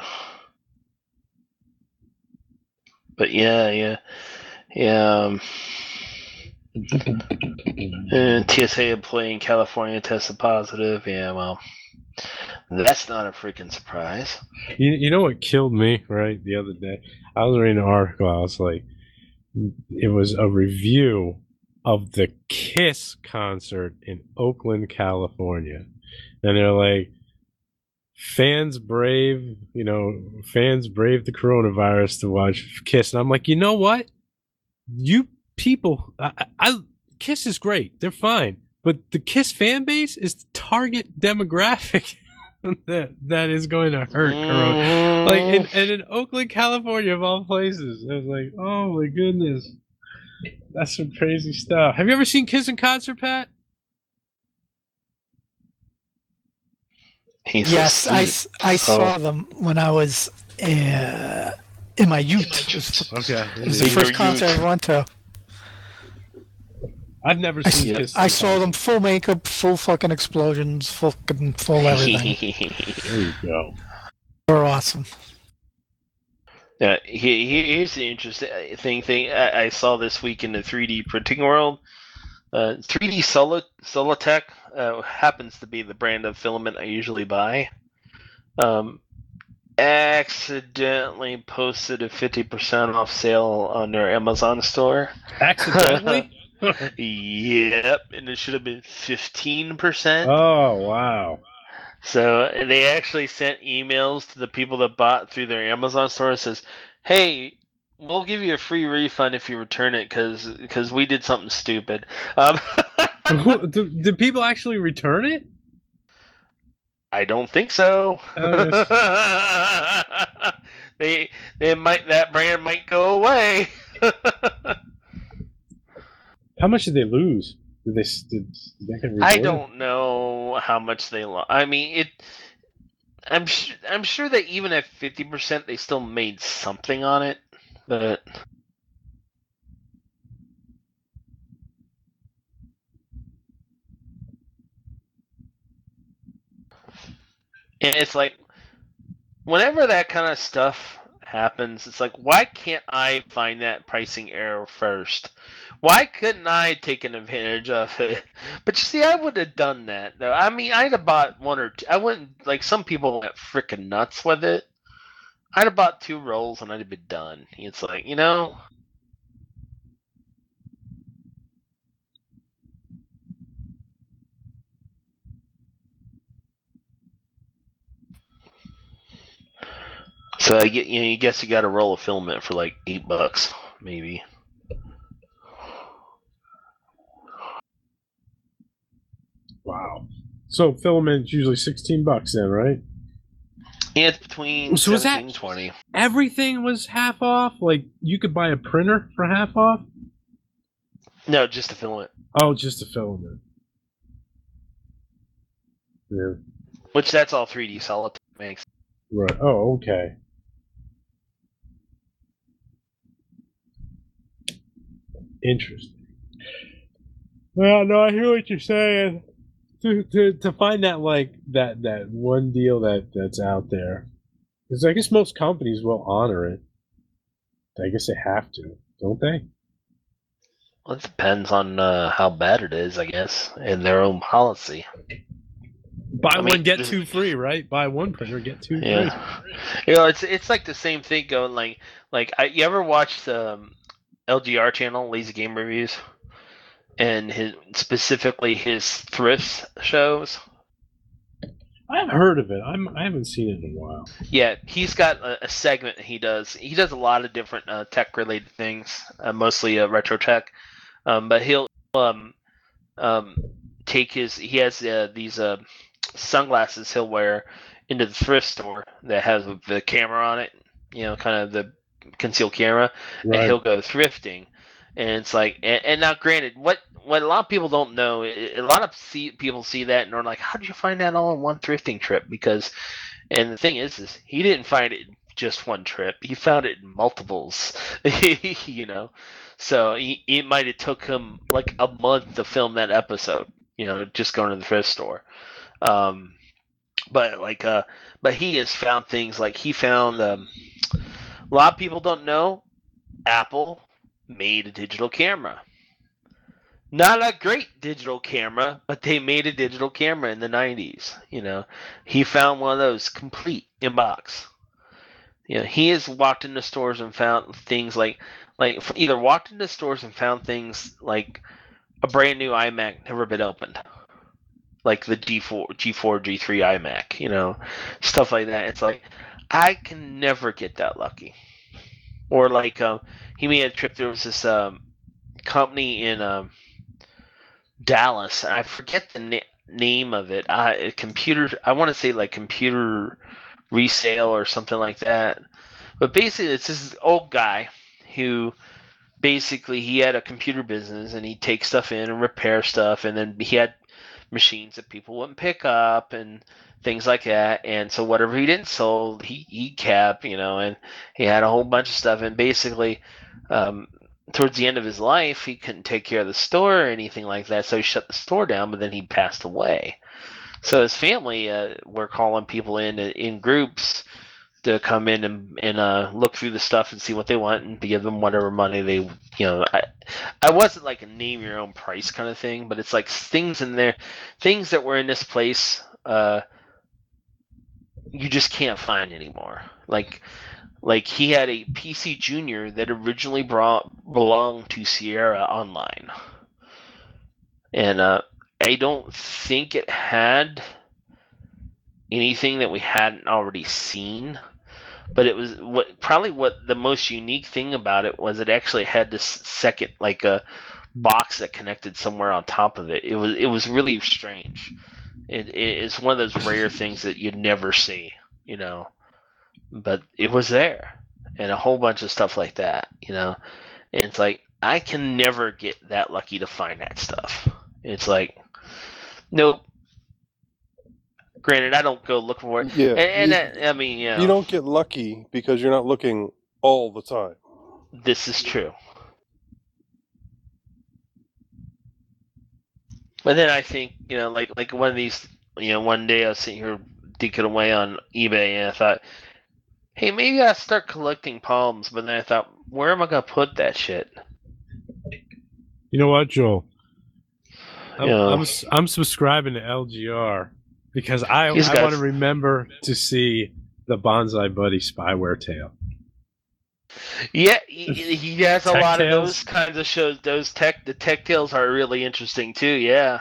But yeah, yeah, yeah. Um, and T S A employee in California tested positive. Yeah, well, that's not a freaking surprise. You, you know what killed me, right, the other day? I was reading an article. I was like, it was a review of the KISS concert in Oakland, California. And they're like, fans brave, you know, fans brave the coronavirus to watch KISS. And I'm like, you know what? You people, I, I KISS is great. They're fine. But the KISS fan base is the target demographic that that is going to hurt corona. Like, in, and in Oakland, California, of all places. I was like, oh my goodness. That's some crazy stuff. Have you ever seen KISS in concert, Pat? He's Yes, so I, sweet. I saw Oh. them when I was uh, in my youth. It was, Okay. it was the In first your concert I youth. ever went to. I've never I, seen Yeah. KISS. I in saw concert. them full makeup, full fucking explosions, full fucking full everything. There you go. They were awesome. Yeah, he, he, here's the interesting thing. Thing I, I saw this week in the three D printing world. Uh, three D Solo Solotech uh, happens to be the brand of filament I usually buy. Um, accidentally posted a fifty percent off sale on their Amazon store. Accidentally? Yep, and it should have been fifteen percent. Oh, wow. So they actually sent emails to the people that bought through their Amazon store and says, "Hey, we'll give you a free refund if you return it because we did something stupid." Um, do, do people actually return it? I don't think so. Oh, they they might that brand might go away. How much did they lose? Did they, did, did they get I reported? don't know how much they lost. I mean, it. I'm sh- I'm sure that even at fifty percent, they still made something on it, but. And it's like, whenever that kind of stuff happens, it's like, why can't I find that pricing error first? Why couldn't I take an advantage of it? But you see, I would have done that, though. I mean, I'd have bought one or two. I wouldn't, like, some people went freaking nuts with it. I'd have bought two rolls and I'd have been done. It's like, you know. So I get, you know, you guess you got a roll of filament for like eight bucks, maybe. Wow. So filament's usually sixteen bucks then, right? Yeah, it's between So was that- seventeen and twenty. Everything was half off? Like, you could buy a printer for half off? No, just the filament. Oh, just a filament. Yeah. Which that's all three D solid makes. Right. Oh, okay. Interesting. Well, no, I hear what you're saying. To, to to find that like that that one deal that that's out there, because I guess most companies will honor it. I guess they have to, don't they? Well, it depends on uh, how bad it is, I guess, and their own policy. Buy I one mean, get this- two free, right? Buy one printer get two free. Yeah, you know, it's it's like the same thing going like like I, you ever watched the um, L G R channel, Lazy Game Reviews, and his specifically his thrift shows. I've heard of it. I'm I haven't seen it in a while. Yeah, he's got a, a segment he does. He does a lot of different uh, tech related things, uh, mostly uh, retro tech. Um, but he'll um, um, take his. He has uh, these uh, sunglasses he'll wear into the thrift store that has the camera on it. You know, kind of the concealed camera, Right. and he'll go thrifting. And it's like, and, and now, granted, what what a lot of people don't know, a lot of see, people see that and are like, "How did you find that all in one thrifting trip?" Because, and the thing is, is he didn't find it in just one trip. He found it in multiples, you know. So he, it might have took him like a month to film that episode, you know, just going to the thrift store. Um, but like, uh, but he has found things like he found. Um, a lot of people don't know Apple made a digital camera. Not a great digital camera, but they made a digital camera in the nineties. You know, he found one of those complete in box. You know, he has walked into stores and found things like, like either walked into stores and found things like a brand new iMac never been opened, like the G four, G four, G three iMac. You know, stuff like that. It's like I can never get that lucky. Or like, um, he made a trip. There was this um, company in um, Dallas. I forget the na- name of it. I computer. I want to say like computer resale or something like that. But basically, it's this old guy who basically he had a computer business and he'd take stuff in and repair stuff, and then he had machines that people wouldn't pick up and things like that. And so whatever he didn't sold, he he kept, you know, and he had a whole bunch of stuff. And basically, um, towards the end of his life, he couldn't take care of the store or anything like that, so he shut the store down. But then he passed away. So his family uh, were calling people in in groups to come in and, and uh, look through the stuff and see what they want and give them whatever money they, you know. I, I wasn't like a name your own price kind of thing, but it's like things in there, things that were in this place, uh, you just can't find anymore. Like, like he had a P C Junior that originally brought belonged to Sierra Online, and uh, I don't think it had anything that we hadn't already seen. But it was what probably what the most unique thing about it was it actually had this second like a box that connected somewhere on top of it. It was it was really strange. It it's one of those rare things that you'd never see, you know. But it was there, and a whole bunch of stuff like that, you know. And it's like I can never get that lucky to find that stuff. It's like, nope. Granted, I don't go looking for it. Yeah, and, and you, that, I mean, you know, you don't get lucky because you're not looking all the time. This is true. But then I think, you know, like like one of these, you know, one day I was sitting here dinking away on eBay, and I thought, hey, maybe I start collecting palms. But then I thought, where am I gonna put that shit? You know what, Joel? I'm, You know, I'm, I'm subscribing to L G R. Because I, I He's got- want to remember to see the Bonsai Buddy spyware tale. yeah, he, he has a Tech lot Tales. of those kinds of shows. Those tech, the tech tales are really interesting too. Yeah.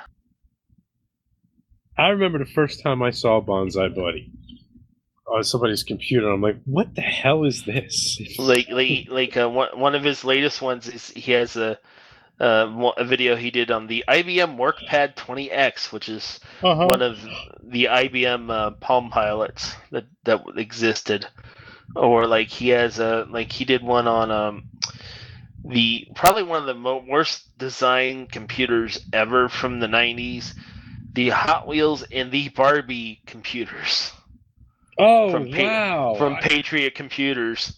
I remember the first time I saw Bonsai Buddy on somebody's computer. I'm like, what the hell is this? like like like uh, one one of his latest ones is he has a uh, one- a video he did on the I B M WorkPad twenty X, which is Uh-huh. one of the I B M uh, Palm Pilots that that existed. Or like he has a like he did one on um the probably one of the mo- worst designed computers ever from the nineties, the Hot Wheels and the Barbie computers. Oh, from Pa- wow. From I, Patriot Computers.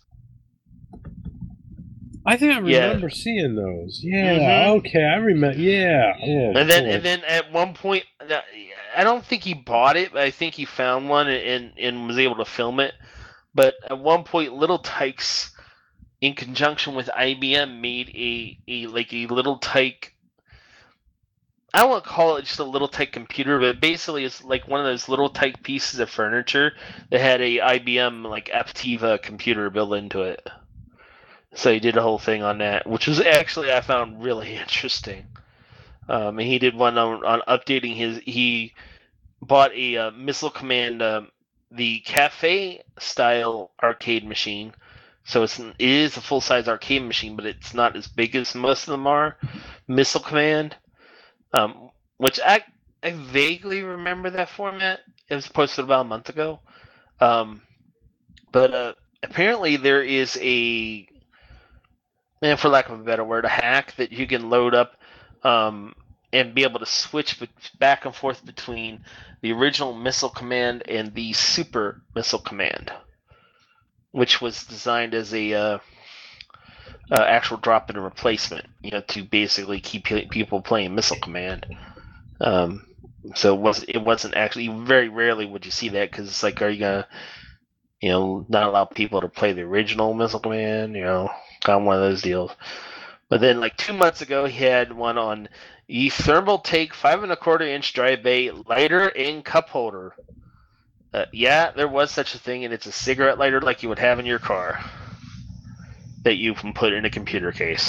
I think I Yeah. remember seeing those. Yeah, Mhm. okay, I remember. Yeah. Oh, And then, boy. and then at one point, uh, I don't think he bought it, but I think he found one and and was able to film it. But at one point, Little Tykes, in conjunction with I B M, made a, a like a Little Tyke. I don't want to call it just a Little Tyke computer, but basically it's like one of those Little Tyke pieces of furniture that had a I B M like Aptiva computer built into it. So he did a whole thing on that, which was actually I found really interesting. Um, and he did one on, on updating his. He bought a uh, Missile Command, um, the cafe style arcade machine. So it's it is a full size arcade machine, but it's not as big as most of them are. Missile Command, um, which I I vaguely remember that format. It was posted about a month ago. Um, but uh, apparently there is a, and for lack of a better word, a hack that you can load up um, and be able to switch be- back and forth between the original Missile Command and the Super Missile Command. which was designed as a uh, uh, actual drop-in replacement, you know, to basically keep people playing Missile Command. Um, so it was it wasn't actually very rarely would you see that because it's like, are you gonna, you know, not allow people to play the original Missile Command? You know, kind of one of those deals. But then, like two months ago, he had one on the Thermal Take five and a quarter inch dry bay lighter and cup holder. Uh, yeah, there was such a thing, and it's a cigarette lighter like you would have in your car that you can put in a computer case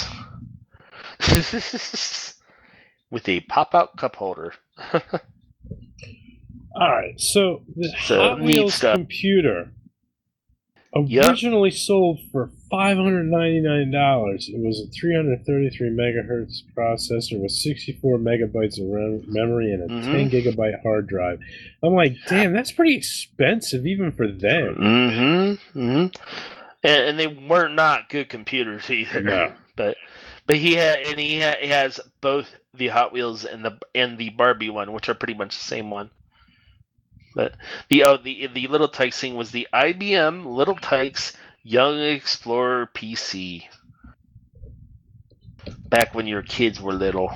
with a pop-out cup holder. All right, so the So, Hot neat Wheels stuff. computer Yep. originally sold for five hundred ninety-nine dollars. It was a three hundred thirty-three megahertz processor with sixty-four megabytes of RAM memory and a Mhm. ten gigabyte hard drive. I'm like, damn, that's pretty expensive even for them. Mm-hmm. Mm-hmm. And, and they were not good computers either. No. But but he had and he, ha, he has both the Hot Wheels and the and the Barbie one, which are pretty much the same one. But the oh, the the Little Tykes thing was the I B M Little Tykes Young Explorer P C. Back when your kids were little.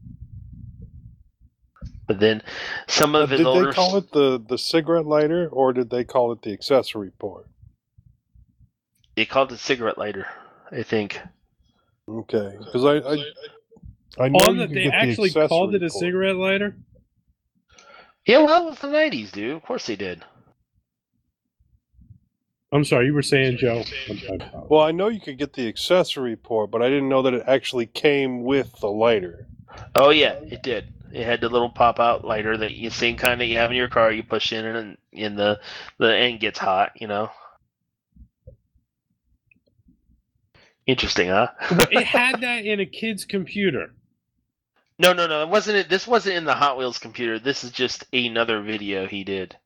But then some of his Did older they call it the, the cigarette lighter, or did they call it the accessory port? they called it cigarette lighter, I think. Okay, because I, I I know On you that could they get the actually called it a accessory port. cigarette lighter? Yeah, well, it was the nineties, dude. Of course they did. I'm sorry, you were saying, Joe? I'm- I apologize. Well, I know you could get the accessory port, but I didn't know that it actually came with the lighter. Oh yeah, it did. It had the little pop-out lighter that you same kind that you have in your car. You push in and in the the end gets hot. You know. Interesting, huh? It had that in a kid's computer. No, no, no. It wasn't. It. This wasn't in the Hot Wheels computer. This is just another video he did.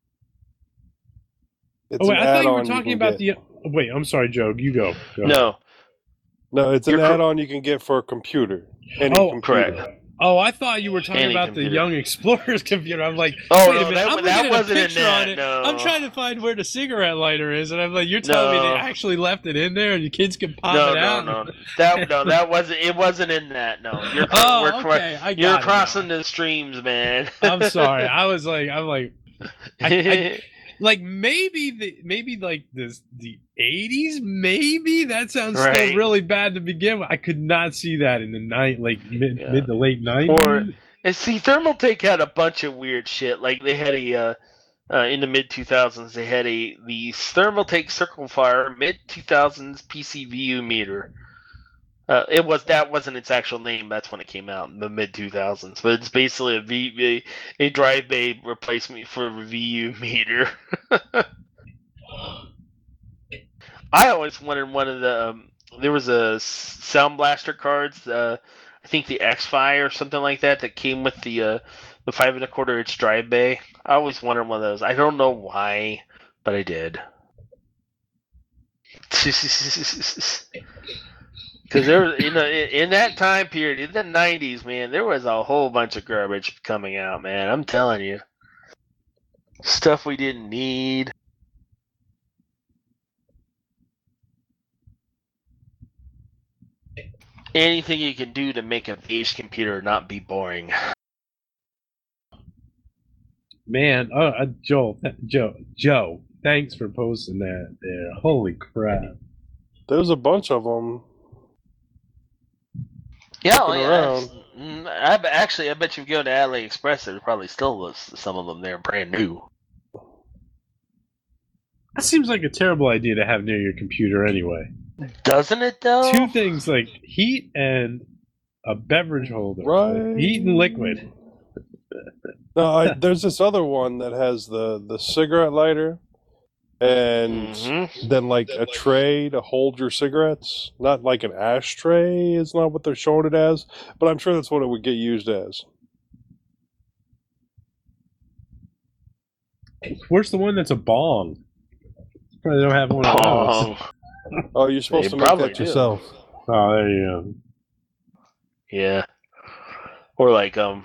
It's Oh, wait, an I thought you were add-on talking can about get. the. Wait, I'm sorry, Joe. You go. Go. No. No, it's an You're cor- add-on you can get for a computer. Any Oh, computer. correct. Oh, I thought you were talking Any about computer. the Young Explorer's computer. I'm like, Oh, wait no, a minute. that- I'm that looking at a wasn't in picture that, on it. no. I'm trying to find where the cigarette lighter is, and I'm like, you're telling me No. they actually left it in there, and your kids can pop No, it no, out. no. That no, that wasn't. It wasn't in that. No, you're cro- Oh, we're cro- okay. I got you're it crossing now. the streams, man. I'm sorry. I was like, I'm like, I, I, like maybe the maybe like this the eighties. Maybe that sounds Right. still really bad to begin with. I could not see that in the night, like mid Yeah. mid to late nineties. Or and see, Thermaltake had a bunch of weird shit. Like they had a uh, uh, in the mid two thousands, they had a the Thermaltake Circle Fire mid two thousands P C V U meter. Uh, it was that wasn't its actual name. That's when it came out in the mid two thousands. But it's basically a V a, a drive bay replacement for a V U meter. I always wanted one of the. Um, there was a s- Sound Blaster cards. Uh, I think the X-Fi or something like that that came with the uh, the five and a quarter inch drive bay. I always wanted one of those. I don't know why, but I did. Because there was, you know, in, in that time period, in the nineties, man, there was a whole bunch of garbage coming out, man. I'm telling you, stuff we didn't need. Anything you can do to make a beige computer not be boring. Man, oh, uh, Joel, th- Joe, Joe, thanks for posting that there. Holy crap! There's a bunch of them. Yeah, Looking well, yeah, around. it's- mm, I bet- actually, I bet you go to AliExpress, there's probably still s- some of them there, brand new. That seems like a terrible idea to have near your computer anyway. Doesn't it though? Two things like heat and a beverage holder. Right. Heat and liquid. No, I, there's this other one that has the, the cigarette lighter and Mhm. then like a tray to hold your cigarettes. Not like an ashtray is not what they're showing it as, but I'm sure that's what it would get used as. Where's the one that's a bong? Probably don't have one of those. Oh, Oh, you're supposed They to make probably that do. yourself. Oh, there you go. yeah. Or like, um,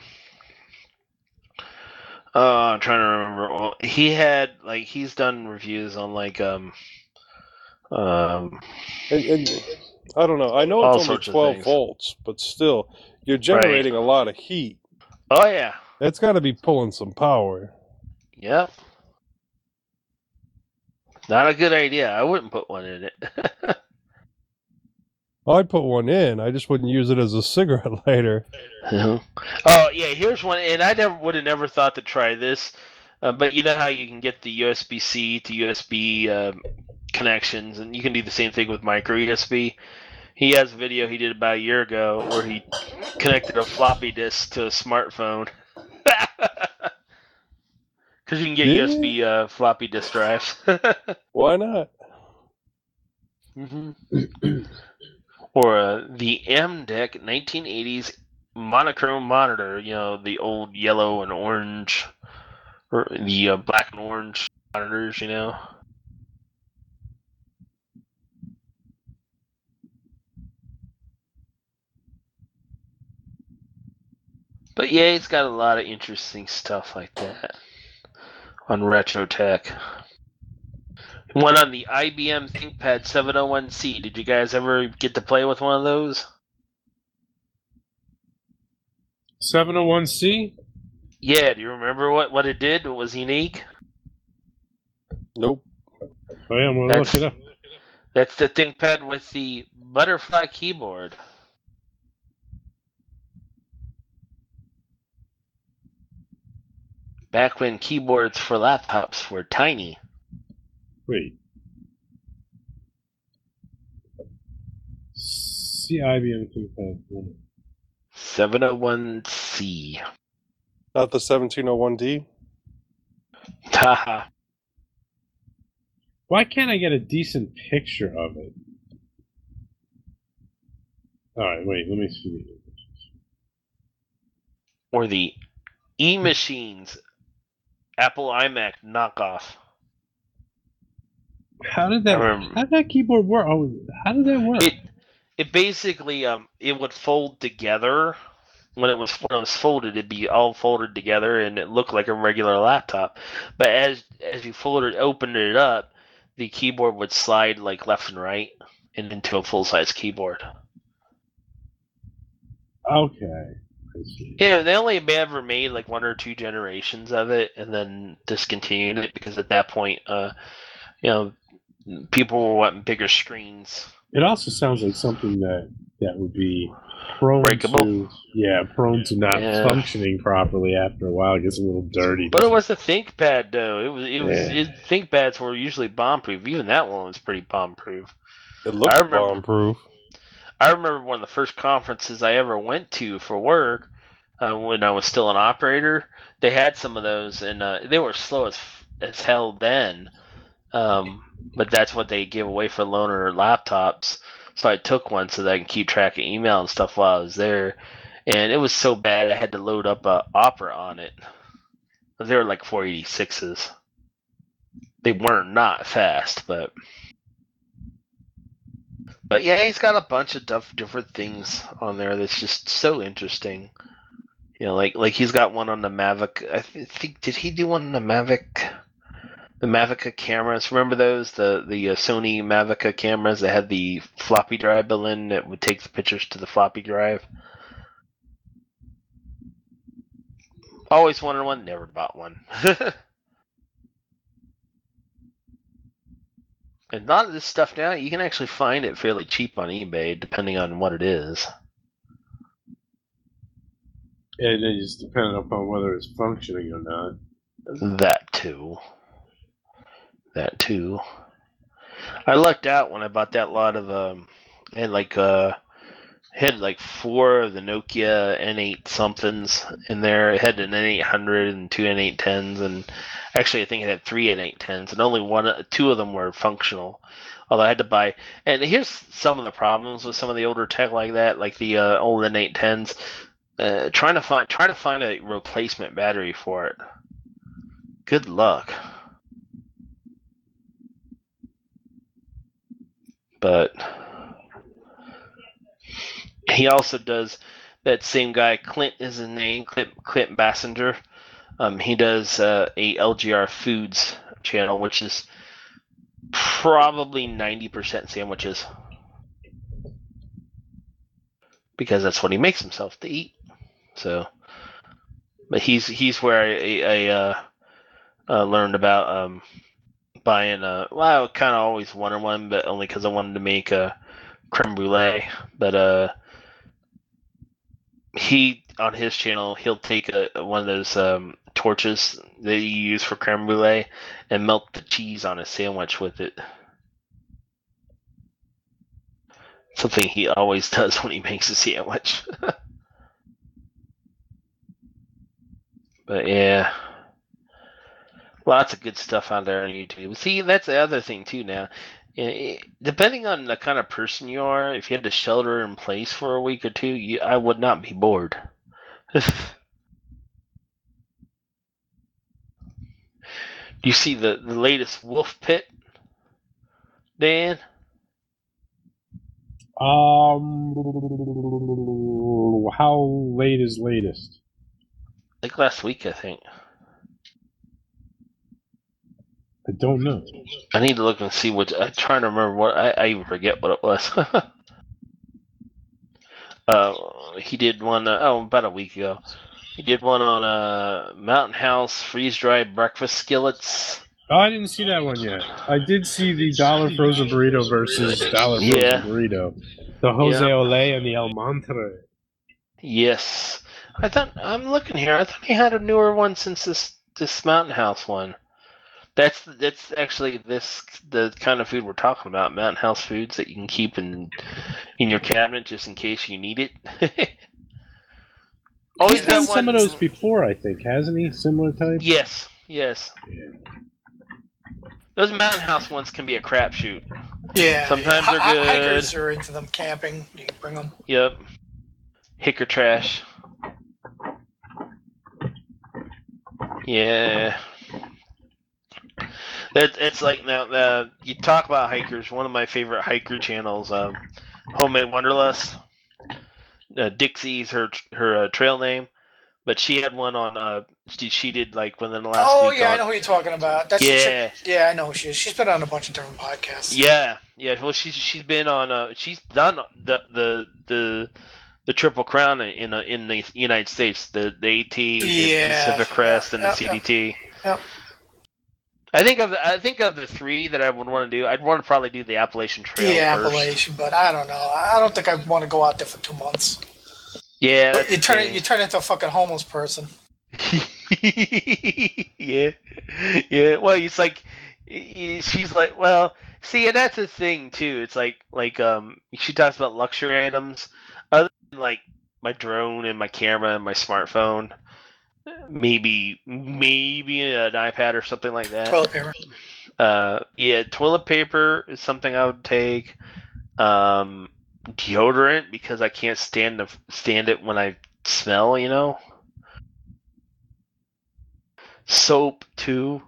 uh, I'm trying to remember. Well, he had like he's done reviews on like um, Um, And, and I don't know. I know All it's only sorts of twelve things. volts, but still, you're generating a lot of heat. oh yeah, It's got to be pulling some power. yep. Not a good idea. I wouldn't put one in it. I'd put one in. I just wouldn't use it as a cigarette lighter. Oh yeah, here's one, and I never would have never thought to try this, uh, but you know how you can get the U S B C to U S B um, connections, and you can do the same thing with micro U S B. He has a video he did about a year ago where he connected a floppy disk to a smartphone. Because you can get Yeah. U S B uh, floppy disk drives. Why not? hmm or uh, the M D E C nineteen eighties monochrome monitor, you know, the old yellow and orange, or the uh, black and orange monitors, you know. But yeah, it's got a lot of interesting stuff like that on RetroTech. One on the I B M ThinkPad seven oh one C. Did you guys ever get to play with one of those? seven oh one C? Yeah, do you remember what, what it did? What was unique? Nope. Oh, yeah, I'm going to look That's, it up. that's the ThinkPad with the butterfly keyboard. Back when keyboards for laptops were tiny. Wait. C I B M ThinkPad. seven oh one C. Not the seventeen oh one D? Haha. Why can't I get a decent picture of it? Alright, wait, let me see. Or the E-Machines Apple iMac knockoff. How did that Um, how did that keyboard work? Oh, how did that work? It it basically um it would fold together. When it was when it was folded, it'd be all folded together, and it looked like a regular laptop. But as as you folded, opened it up, the keyboard would slide like left and right, and into a full size keyboard. Okay. I see. Yeah, they only ever made like one or two generations of it, and then discontinued it because at that point, uh, you know, people were wanting bigger screens. It also sounds like something that that would be prone Breakable. to yeah, prone to not Yeah. functioning properly after a while. It gets a little dirty. But it was a ThinkPad though. It was it was Yeah. it, ThinkPads were usually bomb-proof. Even that one was pretty bomb-proof. It looked I remember- bomb-proof. I remember one of the first conferences I ever went to for work uh, when I was still an operator. They had some of those, and uh, they were slow as as hell then. Um, but that's what they give away for loaner laptops. So I took one so that I can keep track of email and stuff while I was there. And it was so bad I had to load up uh, Opera on it. They were like four eighty-sixes. They weren't not fast, but but yeah, he's got a bunch of duff, different things on there that's just so interesting. You know, like like he's got one on the Mavic. I th- think did he do one on the Mavic? The Mavica cameras. Remember those? The the uh, Sony Mavica cameras that had the floppy drive built in that would take the pictures to the floppy drive. Always wanted one, never bought one. And a lot of this stuff now, you can actually find it fairly cheap on eBay, depending on what it is. And it just depending upon whether it's functioning or not. That too. That too. I lucked out when I bought that lot of um, and like uh, had like four of the Nokia N eight somethings in there. It had an N eight hundred and two N eight tens, and actually I think it had three N eight tens, and only one, two of them were functional. Although I had to buy, and here's some of the problems with some of the older tech like that, like the uh, old N eight tens. Uh, trying to find, try to find a replacement battery for it. Good luck. But he also does, that same guy, Clint is his name, Clint, Clint Bassinger. Um, he does uh, a L G R Foods channel, which is probably ninety percent sandwiches. Because that's what he makes himself to eat. So, but he's he's where I, I uh, uh, learned about um, buying a. Well, I kind of always wanted one, but only because I wanted to make a creme brulee. But uh, he on his channel, he'll take a one of those um, torches that you use for creme brulee and melt the cheese on a sandwich with it. Something he always does when he makes a sandwich. But yeah, lots of good stuff out there on YouTube. See, that's the other thing too now. Depending on the kind of person you are, if you had to shelter in place for a week or two, you, I would not be bored. Do you see the, the latest Wolf Pit, Dan? Um, how late is latest? Like last week, I think. I don't know. I need to look and see what. I'm trying to remember what. I, I even forget what it was. uh, he did one. Uh, oh, about a week ago. He did one on uh, Mountain House freeze-dried breakfast skillets. Oh, I didn't see that one yet. I did see the dollar frozen burrito versus dollar frozen Yeah. burrito. The Jose Yeah. Olé and the El Montre. Yes, I thought I'm looking here. I thought he had a newer one since this this Mountain House one. That's that's actually this the kind of food we're talking about. Mountain House foods that you can keep in in your cabinet just in case you need it. Oh, He's he's done got some one. of those before, I think, hasn't he? Similar type? Yes, yes. Those Mountain House ones can be a crapshoot. Yeah. Sometimes yeah. they're Hi- good. Hikers are into them camping. You can bring them. Yep. Hicker trash. Yeah. That it's like now. Uh, you talk about hikers. One of my favorite hiker channels, um, Homemade Wanderlust. Uh, Dixie's her her uh, trail name, but she had one on. Uh, she, she did like within the last. Oh week yeah, on, I know who you're talking about. That's the Yeah. chick- yeah, I know who she is. She's been on a bunch of different podcasts. Yeah, yeah. Well, she's she's been on. Uh, she's done the the the the Triple Crown in uh, in the United States. The the AT, the Yeah. Pacific Crest, and the Yep, C yep. D T. Yep. I think of the, I think of the three that I would want to do. I'd want to probably do the Appalachian Trail Yeah, first. Appalachian, but I don't know. I don't think I want to go out there for two months. Yeah, that's You the turn thing. it, you turn into a fucking homeless person. yeah, yeah. Well, it's like y- she's like, well, see, and that's the thing too. It's like, like, um, she talks about luxury items, other than like my drone and my camera and my smartphone. Maybe, maybe an iPad or something like that. Toilet paper. Uh, yeah, toilet paper is something I would take. Um, deodorant because I can't stand the stand it when I smell. You know. Soap too.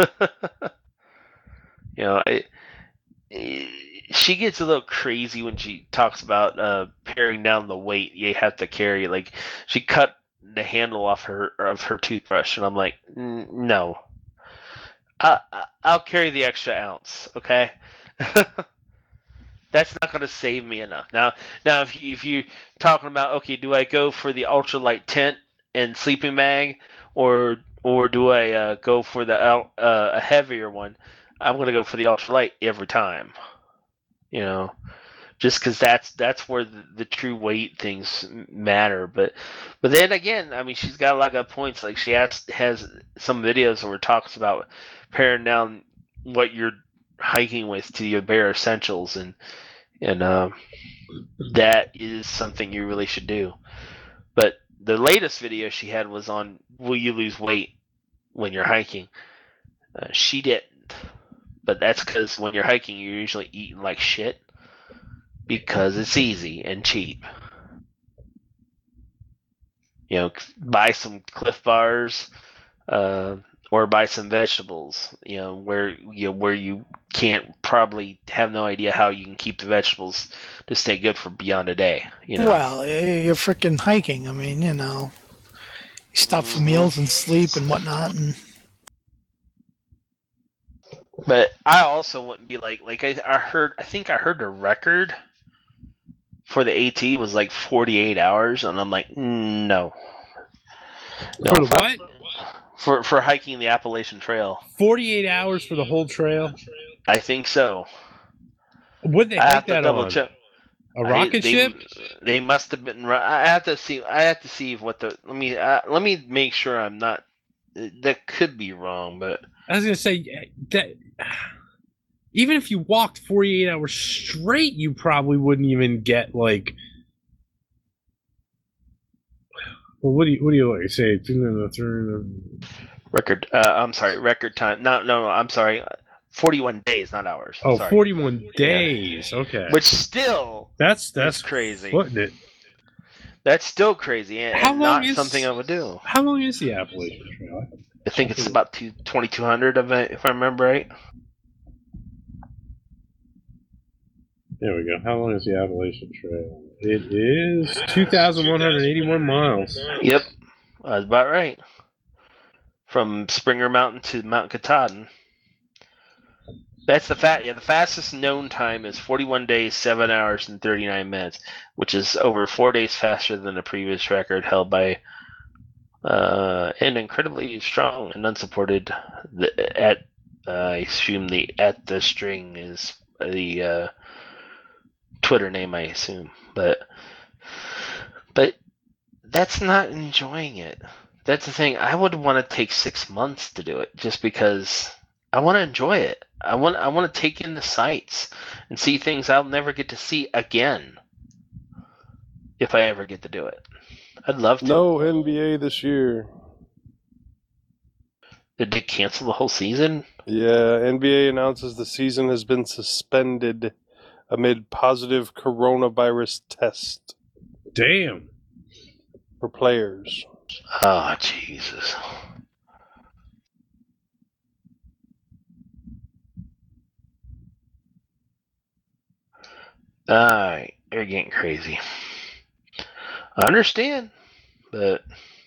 you know, I, she gets a little crazy when she talks about uh, paring down the weight you have to carry. Like she cut the handle off her of her toothbrush, and I'm like, "N- no, I, I- I'll carry the extra ounce, okay? That's not going to save me enough. Now, now if you, if you're talking about, okay, do I go for the ultralight tent and sleeping bag, or or do I uh, go for the uh, a heavier one? I'm going to go for the ultralight every time. You know, just because that's that's where the, the true weight things matter. But but then again, I mean, she's got a lot of points. Like she has, has some videos where it talks about paring down what you're hiking with to your bare essentials, and and um, that is something you really should do. But the latest video she had was on will you lose weight when you're hiking. Uh, she didn't, but that's because when you're hiking, you're usually eating like shit because it's easy and cheap. You know, buy some Cliff Bars, uh, or buy some vegetables. You know, where you know, where you can't probably have no idea how you can keep the vegetables to stay good for beyond a day. You know. Well, eh, you're freaking hiking. I mean, you know, you stop for meals and sleep and whatnot, and But I also wouldn't be like like I, I heard I think I heard the record for the AT was like forty-eight hours, and I'm like, mm, no. no. For the what? For for hiking the Appalachian Trail. forty-eight hours for the whole trail? I think so. What they I hike have to that double on? check. A rocket I, they, ship? They must have been. I have to see. I have to see what the. Let me. Uh, let me make sure I'm not. That could be wrong, but I was gonna say that. Even if you walked forty-eight hours straight, you probably wouldn't even get like. Well, what do you what do you like say? Record. Uh, I'm sorry. Record time. No, no, no. I'm sorry. forty-one days, not hours. Oh, sorry. forty-one days. Yeah. Okay. Which still. That's that's crazy. Wasn't it? That's still crazy, and, How and long not is, something I would do. How long is the Appalachian Trail? I think it's about two, twenty-two hundred of it, if I remember right. There we go. How long is the Appalachian Trail? It is two thousand one hundred eighty-one miles. Yep, that's about right. From Springer Mountain to Mount Katahdin. That's the fat. Yeah, the fastest known time is forty-one days, seven hours, and thirty-nine minutes, which is over four days faster than the previous record held by uh, an incredibly strong and unsupported. The, at uh, I assume the at the string is the uh, Twitter name, I assume, but but that's not enjoying it. That's the thing. I would want to take six months to do it, just because I want to enjoy it. I want I want to take in the sights and see things I'll never get to see again, if I ever get to do it. I'd love to. No N B A this year. Did they cancel the whole season? Yeah, N B A announces the season has been suspended amid positive coronavirus test. Damn. For players. Oh, Jesus. Alright, you're getting crazy. I understand, but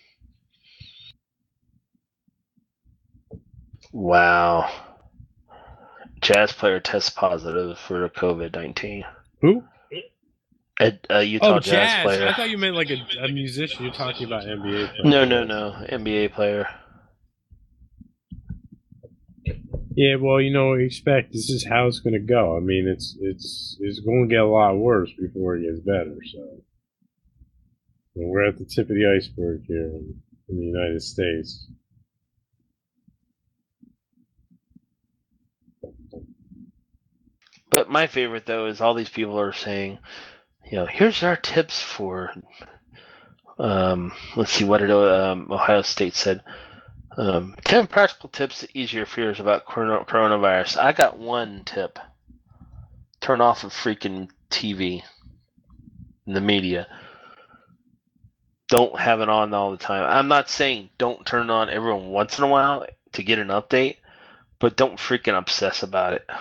wow. Jazz player tests positive for COVID nineteen. Who? A, a Utah oh, Jazz, Jazz player. I thought you meant like a, a musician. You're talking about N B A player. No, no, no. N B A player. Yeah, well, you know, expect this is how it's going to go. I mean, it's it's it's going to get a lot worse before it gets better. So and we're at the tip of the iceberg here in, in the United States. But my favorite though is all these people are saying, you know, here's our tips for. Um, let's see what it, um, Ohio State said. Um, ten practical tips to ease your fears about coronavirus. I got one tip. Turn off the freaking T V. The media. Don't have it on all the time. I'm not saying don't turn it on every once in a while to get an update, but don't freaking obsess about it.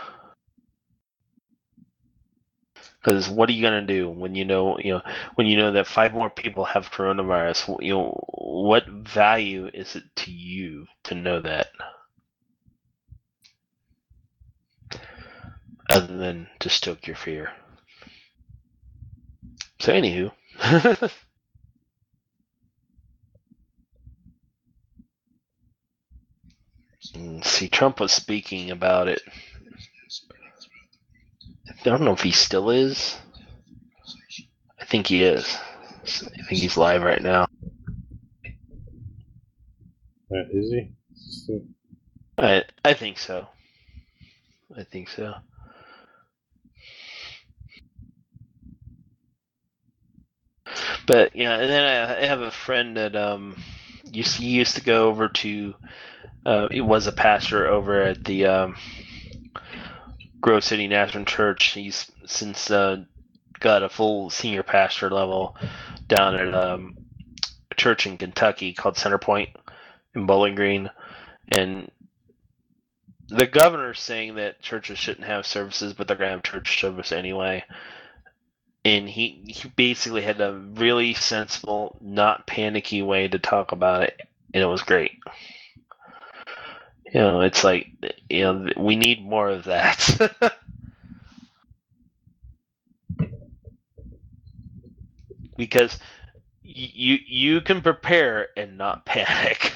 Because what are you gonna do when you know, you know, when you know that five more people have coronavirus? You know, what value is it to you to know that, other than to stoke your fear? So, anywho, see, Trump was speaking about it. I don't know if he still is. I think he is. I think he's live right now. Uh, is he? Still... I I think so. I think so. But yeah, and then I, I have a friend that um used he used to go over to. Uh, he was a pastor over at the um, Grove City Nazarene Church. He's since uh, got a full senior pastor level down at um, a church in Kentucky called Centerpoint in Bowling Green, and the governor's saying that churches shouldn't have services, but they're gonna have church service anyway. And he, he basically had a really sensible, not panicky way to talk about it, and it was great. You know, it's like, you know, we need more of that. Because you you can prepare and not panic.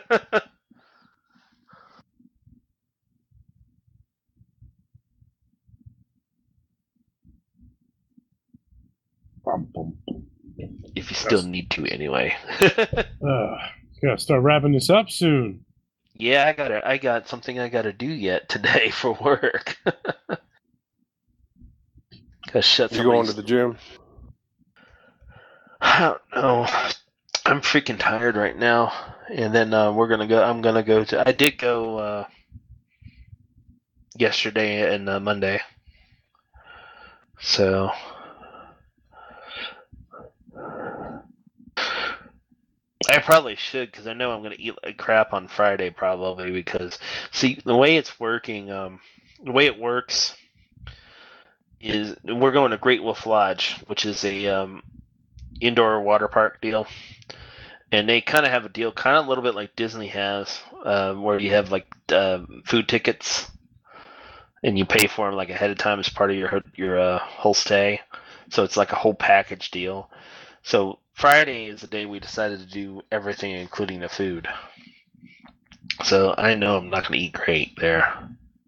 If you still need to, anyway. uh, gotta start wrapping this up soon. Yeah, I got I got something I got to do yet today for work. Gotta shut. You going to the gym? I don't know. I'm freaking tired right now, and then uh, we're gonna go. I'm gonna go to. I did go uh, yesterday and uh, Monday, so. I probably should, because I know I'm going to eat like crap on Friday probably, because see the way it's working, um, the way it works is we're going to Great Wolf Lodge, which is a um, indoor water park deal, and they kind of have a deal, kind of a little bit like Disney has, uh, where you have like uh, food tickets, and you pay for them like ahead of time as part of your your uh, whole stay, so it's like a whole package deal. So Friday is the day we decided to do everything, including the food. So I know I'm not going to eat great there.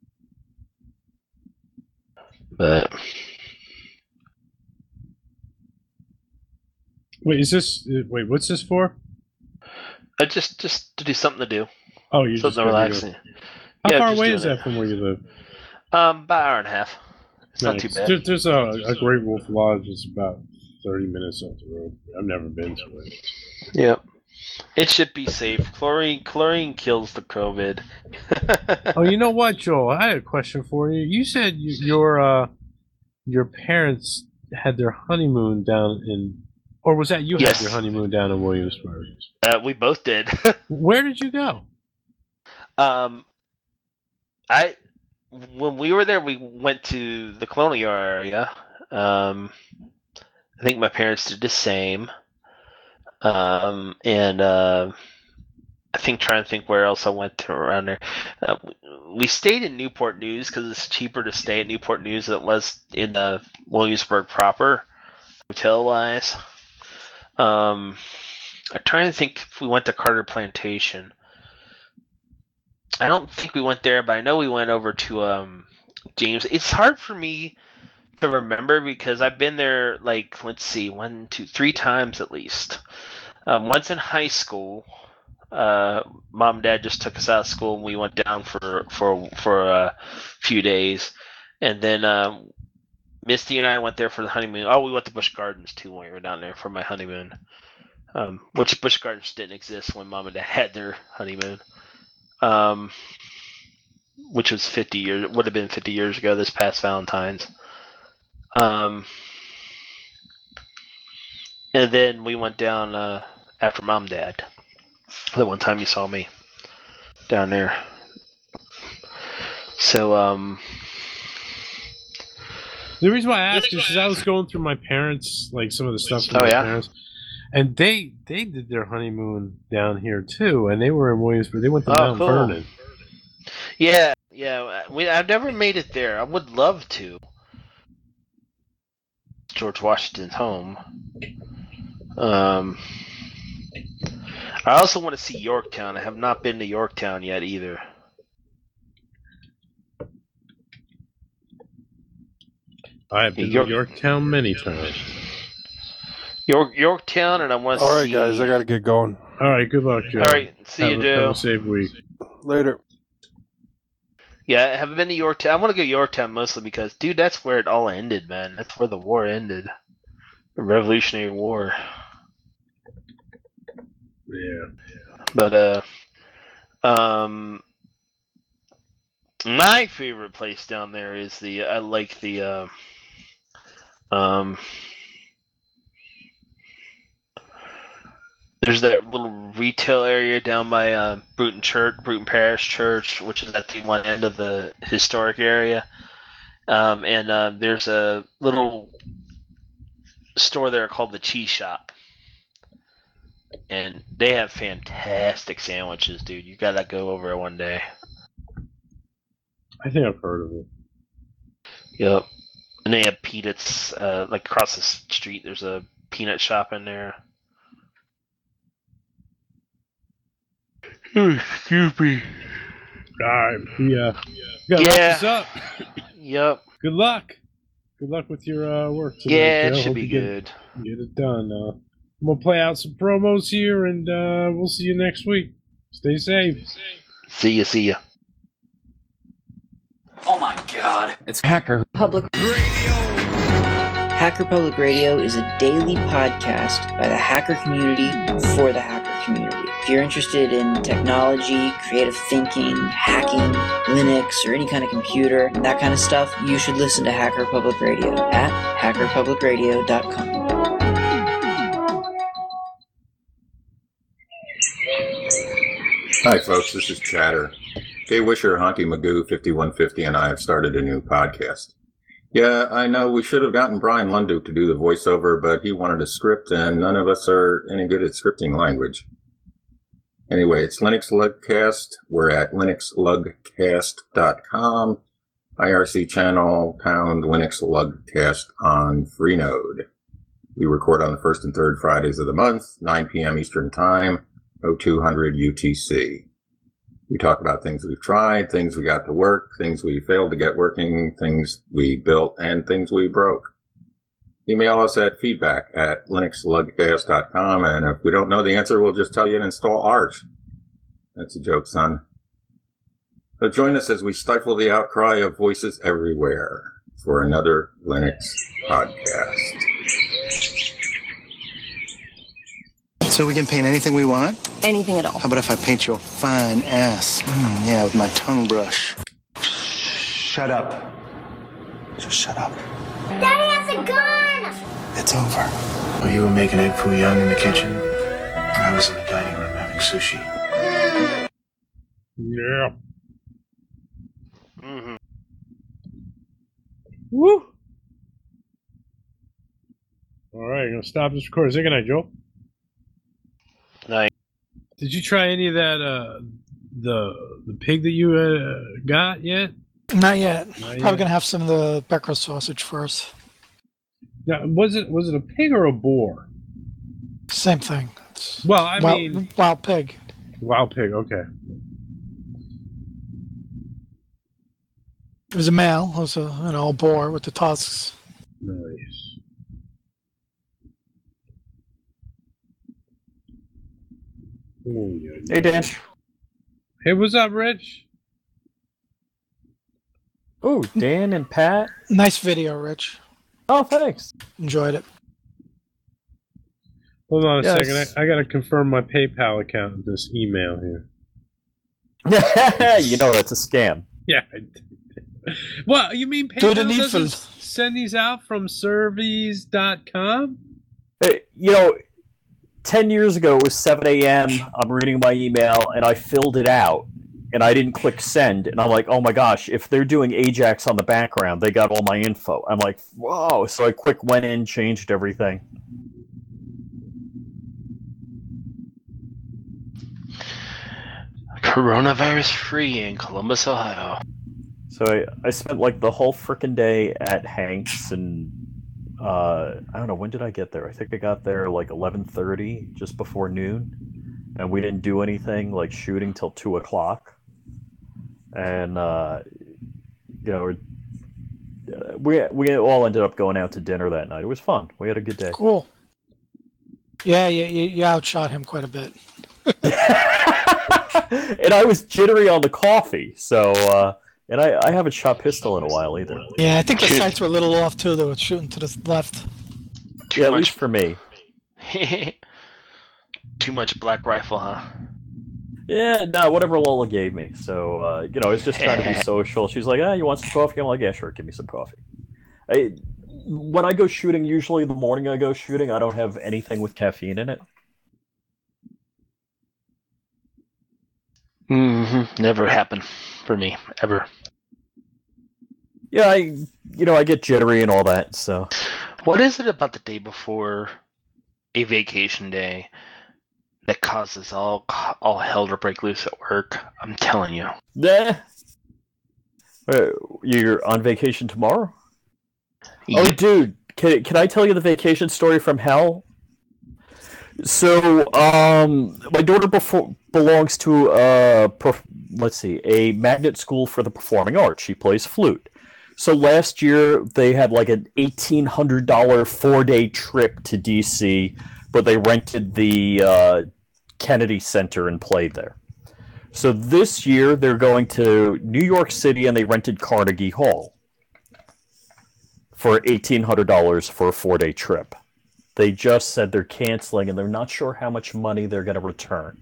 But wait, is this wait? What's this for? I just just to do something to do. Oh, you something just relaxing. How yeah, far just away doing is that it. from where you live? Um, about an hour and a half. It's Nice. not too bad. There, there's a, a Great Wolf Lodge. It's about thirty minutes up the road. I've never been to it. Yep. It should be safe. Chlorine chlorine kills the COVID. Oh, you know what, Joel? I had a question for you. You said you, your uh, your parents had their honeymoon down in, or was that you Yes. had your honeymoon down in Williamsburg? Uh, we both did. Where did you go? Um, I when we were there, we went to the colonial area. Um, I think my parents did the same. Um, and uh, I think trying to think where else I went to around there. Uh, we stayed in Newport News because it's cheaper to stay at Newport News than it was in uh, Williamsburg proper, hotel wise. Um, I'm trying to think if we went to Carter Plantation. I don't think we went there, but I know we went over to um, James. It's hard for me to remember because I've been there like let's see, one, two, three times at least. Um, once in high school, uh, mom and dad just took us out of school and we went down for for for a few days, and then um, Misty and I went there for the honeymoon. Oh, we went to Busch Gardens too when we were down there for my honeymoon, um, which Busch Gardens didn't exist when mom and dad had their honeymoon. Um, which was fifty years, would have been fifty years ago this past Valentine's. Um, and then we went down uh, after mom and dad. The one time you saw me down there. So, um, the reason why I asked is because I was going through my parents, like some of the stuff from Oh, my yeah? parents, and they they did their honeymoon down here too, and they were in Williamsburg. They went to Oh, Mount cool. Vernon. yeah, yeah, we, I've never made it there. I would love to. George Washington's home. Um, I also want to see Yorktown. I have not been to Yorktown yet either. I have been York- to Yorktown many times. York Yorktown, and I want to All right, see. guys, I got to get going. All right, good luck, Joe. All right, see have you, a, Joe. Have a safe week. Later. Yeah, I haven't been to Yorktown. I want to go to Yorktown mostly because, dude, that's where it all ended, man. That's where the war ended. The Revolutionary War. Yeah. But, uh, um, my favorite place down there is the, I like the, uh, um, there's that little retail area down by uh, Bruton Church, Bruton Parish Church, which is at the one end of the historic area. Um, and uh, there's a little store there called the Cheese Shop. And they have fantastic sandwiches, dude. You gotta go over one day. I think I've heard of it. Yep. And they have peanuts, uh, like across the street. There's a peanut shop in there. Oh, excuse me. All right. Yeah. You gotta Yeah. wrap this up. Yep. Good luck. Good luck with your uh, work today. Yeah, it Joe. should Hope be you get- good. Get it done. Uh, I'm gonna play out some promos here, and uh, we'll see you next week. Stay safe. See ya, see ya. Oh my god. It's Hacker Public Radio. Hacker Public Radio is a daily podcast by the hacker community for the hacker community. If you're interested in technology, creative thinking, hacking, Linux, or any kind of computer, that kind of stuff, you should listen to Hacker Public Radio at hacker public radio dot com. Hi, folks. This is Chatter. Jay Wisher, Honky Magoo, fifty-one fifty, and I have started a new podcast. Yeah, I know we should have gotten Brian Lunduke to do the voiceover, but he wanted a script, and none of us are any good at scripting language. Anyway, it's Linux Lugcast. We're at linux lugcast dot com. I R C channel, pound Linux Lugcast on Freenode. We record on the first and third Fridays of the month, nine p.m. Eastern Time, oh two hundred U T C. We talk about things we've tried, things we got to work, things we failed to get working, things we built, and things we broke. Email us at feedback at linux lugcast dot com, and if we don't know the answer, we'll just tell you to install Arch. That's a joke, son. So join us as we stifle the outcry of voices everywhere for another Linux podcast. So we can paint anything we want? Anything at all. How about if I paint your fine ass? Mm, yeah, with my tongue brush. Shut up. Just shut up. Daddy has a gun! It's over. While you were making egg foo young in the kitchen, I was in the dining room having sushi. Yeah. Mm-hmm. Woo! All right, gonna stop this recording. Say goodnight, Joel. Night. Did you try any of that, uh, the the pig that you uh, got yet? Not yet. Not Probably yet. gonna have some of the Becker sausage first. Now, was it was it a pig or a boar? Same thing. It's Well, I wild, mean, wild pig. wild pig. Okay. It was a male. It was a you know a boar with the tusks. Nice. Oh, yeah. Hey, Dan. Hey, what's up, Rich? Oh, Dan and Pat. Nice video, Rich. Oh, thanks. Enjoyed it. Hold on a Yes. second. I, I got to confirm my PayPal account with this email here. You know that's a scam. Yeah. I did. Well, you mean Do the PayPal needful. doesn't send these out from Surveys dot com? Hey, you know, ten years ago it was seven a.m. I'm reading my email and I filled it out and I didn't click send. And I'm like, oh my gosh, if they're doing Ajax on the background, they got all my info. I'm like, whoa. So I quick went in, changed everything. Coronavirus free in Columbus, Ohio. So I, I spent like the whole frickin' day at Hank's, and uh, I don't know, when did I get there? I think I got there like eleven thirty, just before noon, and we didn't do anything like shooting till two o'clock. And uh, you know, we we all ended up going out to dinner that night. It was fun. We had a good day. Cool. Yeah, you, you, you outshot him quite a bit. And I was jittery on the coffee, so uh, and I, I haven't shot pistol in a while either. Yeah, I think the sights were a little off too. They were shooting to the left. Too Yeah, at much- least for me. Too much black rifle, huh? Yeah, no, whatever Lola gave me. So, uh, you know, I was just trying to be social. She's like, ah, you want some coffee? I'm like, yeah, sure, give me some coffee. I, when I go shooting, usually the morning I go shooting, I don't have anything with caffeine in it. Mm-hmm. Never happened for me, ever. Yeah, I, you know, I get jittery and all that, so. What is it about the day before a vacation day that causes all all hell to break loose at work? I'm telling you. Nah. Uh, you're on vacation tomorrow? Oh, dude, can, can I tell you the vacation story from hell? So, um, my daughter befo- belongs to, uh, perf- let's see, a magnet school for the performing arts. She plays flute. So last year, they had like an eighteen hundred dollars four-day trip to D C, but they rented the uh, Kennedy Center and played there. So this year, they're going to New York City, and they rented Carnegie Hall for eighteen hundred dollars for a four-day trip. They just said they're canceling, and they're not sure how much money they're going to return.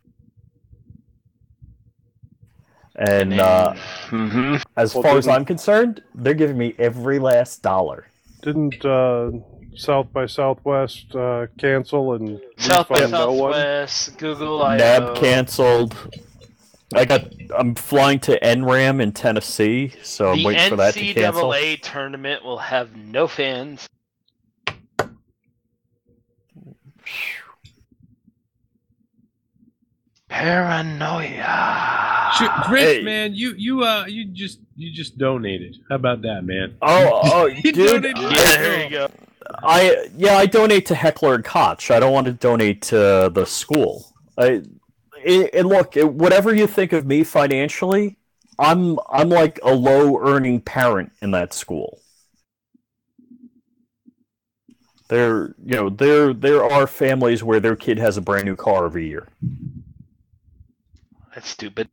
And uh, mm-hmm. as Well, far as didn't- I'm concerned, they're giving me every last dollar. Didn't uh, South by Southwest uh, cancel and South by refund no one? Southwest, Google I O. N A B canceled. I got. I'm flying to N RAM in Tennessee, so I'm The waiting for that to N cancel. C double A tournament will have no fans. Paranoia. Shit, Rich, Hey. man, you you uh you just you just donated. How about that, man? Oh, oh, You dude! donated I- Yeah, there you go. I yeah, I donate to Heckler and Koch. I don't want to donate to the school. I it, and look, it, whatever you think of me financially, I'm I'm like a low earning parent in that school. There, you know, there there are families where their kid has a brand new car every year. That's stupid.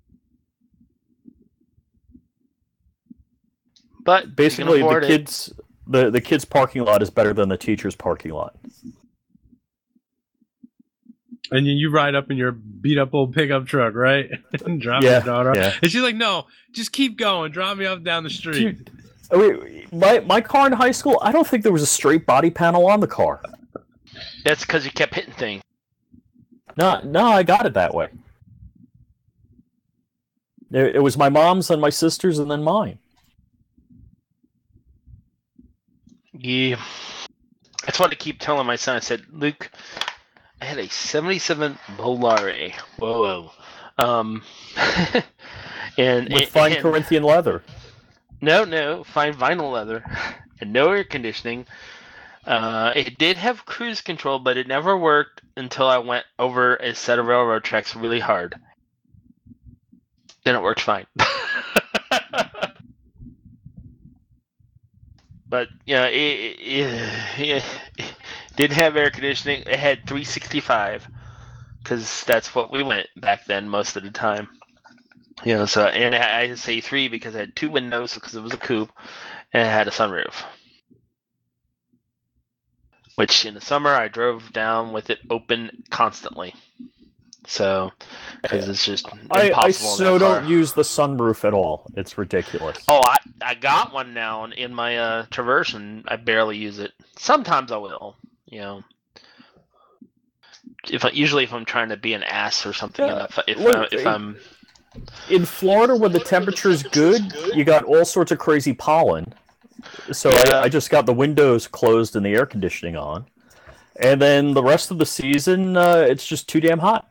But you Basically, can the afford it. kids the the kids' parking lot is better than the teacher's parking lot. And then you ride up in your beat up old pickup truck, right? And drop Yeah, your daughter off. yeah. And she's like, "No, just keep going. Drop me off down the street." Dude, I mean, my my car in high school, I don't think there was a straight body panel on the car. That's because you kept hitting things. No, no, I got it that way. It, it was my mom's and my sister's and then mine. Yeah. That's what I keep telling my son. I said, Luke, I had a seventy-seven Volare. Whoa, whoa. Um, and With and- fine and- Corinthian leather. No, no, fine vinyl leather, and no air conditioning. Uh, it did have cruise control, but it never worked until I went over a set of railroad tracks really hard. Then it worked fine. But yeah, it, it, it, it didn't have air conditioning. It had three sixty-five because that's what we went back then most of the time. You know, so and I, I say three because it had two windows because it was a coupe, and it had a sunroof. Which in the summer I drove down with it open constantly. So, because it's just I, impossible. I in so that car. don't use the sunroof at all. It's ridiculous. Oh, I, I got one now in, in my uh, Traverse, and I barely use it. Sometimes I will, you know. If I, usually if I'm trying to be an ass or something, Yeah, and if, if, look, I, if I'm In Florida, when the temperature's good, you got all sorts of crazy pollen. So Yeah. I, I just got the windows closed and the air conditioning on. And then the rest of the season, uh, it's just too damn hot.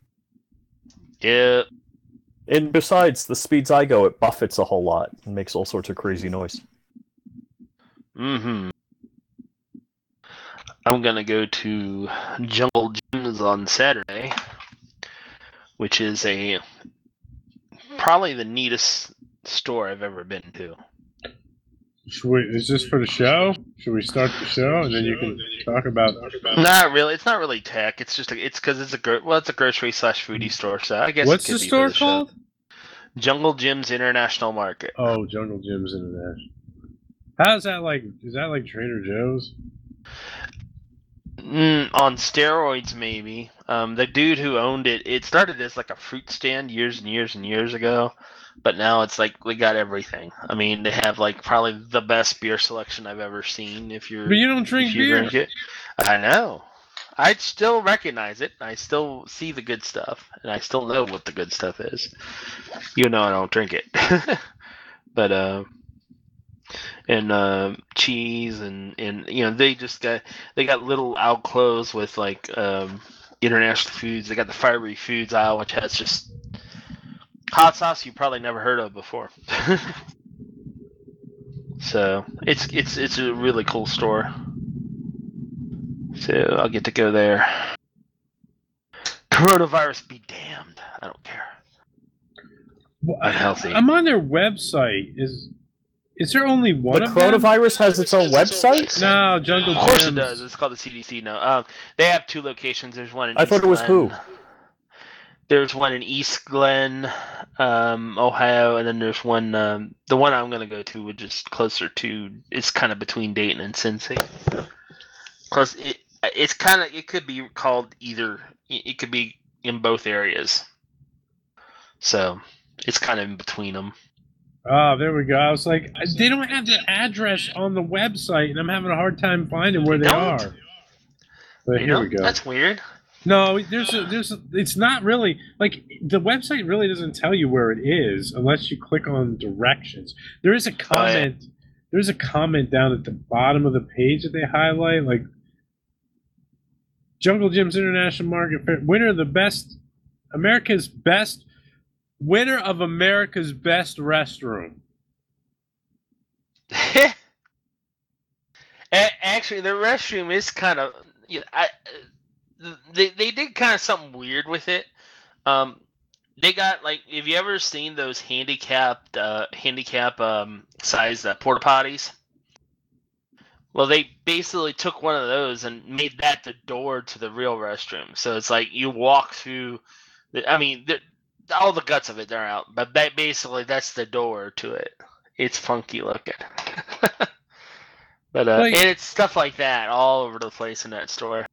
yeah, And besides, the speeds I go, it buffets a whole lot and makes all sorts of crazy noise. mm-hmm. I'm gonna go to Jungle Gyms on Saturday, which is a probably the neatest store I've ever been to. Should we, is this for the show? Should we start the show and then you can talk about? Not really. It's not really tech. It's just a, it's because it's a gro- well, it's a grocery slash foodie store. So I guess. What's it could the be store for show. called? Jungle Gyms International Market. Oh, Jungle Gyms International. How's that like? Is that like Trader Joe's? Mm, on steroids, maybe. Um, the dude who owned it, it started as like a fruit stand years and years and years ago, but now it's like we got everything. I mean, they have like probably the best beer selection I've ever seen. If you're, But you don't drink if you beer. drink it. I know. I still recognize it. I still see the good stuff, and I still know what the good stuff is. You know, I don't drink it, but uh. and uh, cheese and, and you know they just got they got little alcoves with like um, international foods. They got the fiery foods aisle, which has just hot sauce you probably never heard of before. So it's it's it's a really cool store. So I'll get to go there. Coronavirus be damned. I don't care. Well, Unhealthy. I'm on their website. Is is there only one The of them? coronavirus has its own website? No, Jungle Of course Gyms. it does. It's called the C D C now. Um, they have two locations. There's one in I East thought it was Glen. who? There's one in East Glen, um, Ohio, and then there's one. Um, the one I'm going to go to, which is closer to. It's kind of between Dayton and Cincy. Close. It, it's kind of. It could be called either. It could be in both areas. So it's kind of in between them. Oh, there we go. I was like, they don't have the address on the website, and I'm having a hard time finding where they, They are. don't? But You here know? we go. That's weird. No, there's a, there's a, it's not really like the website really doesn't tell you where it is unless you click on directions. There is a comment. Oh, yeah. There's a comment down at the bottom of the page that they highlight, like Jungle Gyms International Market Fair, winner of the best, America's best, winner of America's best restroom. Actually, the restroom is kind of. You know, I. They they did kind of something weird with it. Um, they got like, have you ever seen those handicapped uh, handicap um, sized uh, porta potties? Well, they basically took one of those and made that the door to the real restroom. So it's like you walk through. The, I mean, the, all the guts of it they're out, but that basically that's the door to it. It's funky looking. But uh, Like- and it's stuff like that all over the place in that store.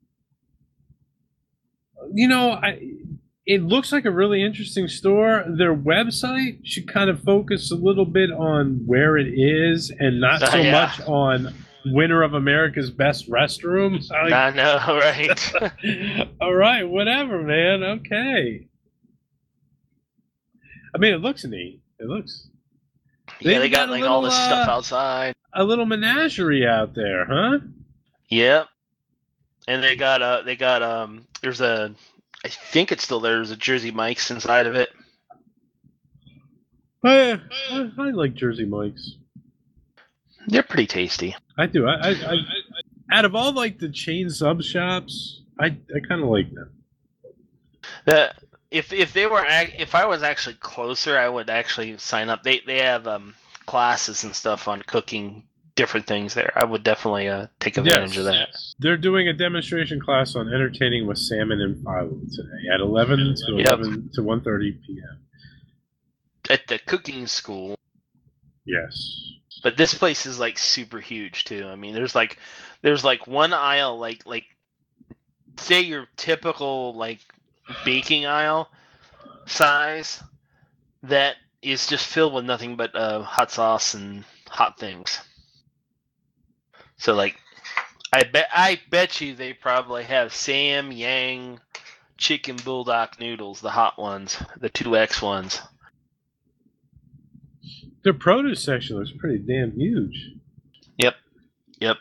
You know, I, it looks like a really interesting store. Their website should kind of focus a little bit on where it is and not so Uh, yeah. much on winner of America's best restroom. Like, I know, right? all right, whatever, man. Okay. I mean, it looks neat. It looks. Yeah, they even got a like all little, this stuff uh, outside. A little menagerie out there, huh? Yep. And they got uh they got um there's a I think it's still there, there's a Jersey Mike's inside of it. I, I, I like Jersey Mike's. They're pretty tasty. I do. I, I, I out of all like the chain sub shops, I I kind of like them. The if if they were ac- if I was actually closer, I would actually sign up. They they have um classes and stuff on cooking different things there. I would definitely uh take advantage of that. They're doing a demonstration class on entertaining with salmon and phylum today at eleven to Yep. eleven to one thirty p.m. At the cooking school. Yes. But this place is like super huge too. I mean, there's like there's like one aisle like like say your typical like baking aisle size that is just filled with nothing but uh, hot sauce and hot things. So like I bet I bet you they probably have Sam Yang chicken bulldog noodles, the hot ones, the two X ones. Their produce section looks pretty damn huge. Yep. Yep.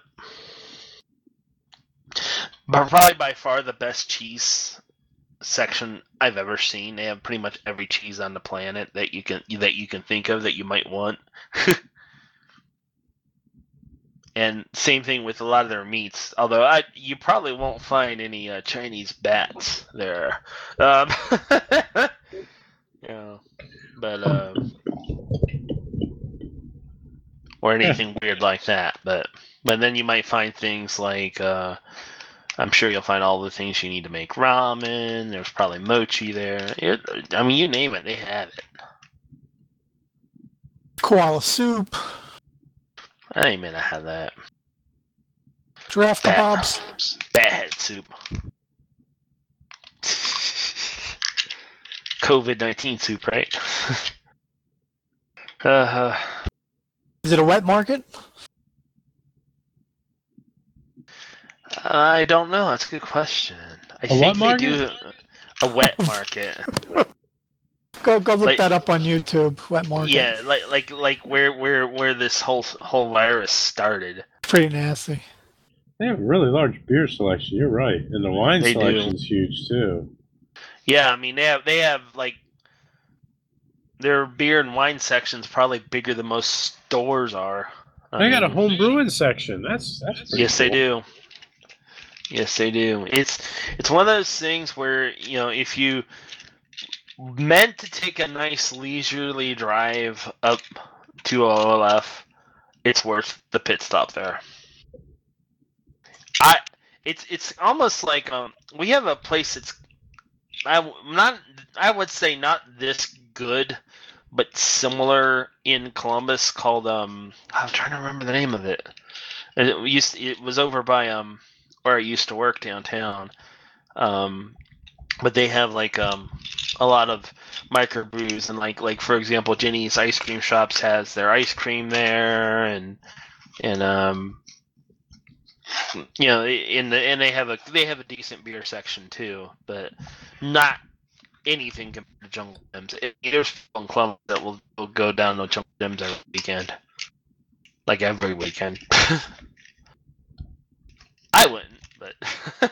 But probably by far the best cheese section I've ever seen. They have pretty much every cheese on the planet that you can that you can think of that you might want. And same thing with a lot of their meats. Although I, you probably won't find any uh, Chinese bats there. Um, yeah, but um, or anything weird like that. But but then you might find things like uh, I'm sure you'll find all the things you need to make ramen. There's probably mochi there. It, I mean, you name it, they have it. Koala soup. I ain't gonna have that. Giraffe Bat- kebabs. Bat head soup. COVID nineteen soup, right? uh, Is it a wet market? I don't know. That's a good question. I A think what they market? do a wet market. Go go look Like- that up on YouTube. Wet market. Yeah, like like like where where where this whole whole virus started. Pretty nasty. They have a really large beer selection. You're right, and the wine They do. selection's huge too. Yeah, I mean they have they have like their beer and wine section's probably bigger than most stores are. I They got a mean, home brewing section. That's that's pretty yes, they cool. do. Yes, they do. It's it's one of those things where, you know, if you meant to take a nice leisurely drive up to O L F, it's worth the pit stop there. I it's it's almost like um we have a place that's I not I would say not this good, but similar in Columbus called um I'm trying to remember the name of it. It used it was over by um where I used to work downtown. Um but they have like um a lot of microbrews, and like like for example Jenny's Ice Cream Shops has their ice cream there, and and um you know in the and they have a they have a decent beer section too, but not anything compared to Jungle Gems. It, there's people in Columbus that will, will go down to Jungle Gems every weekend, like every weekend. I wouldn't, but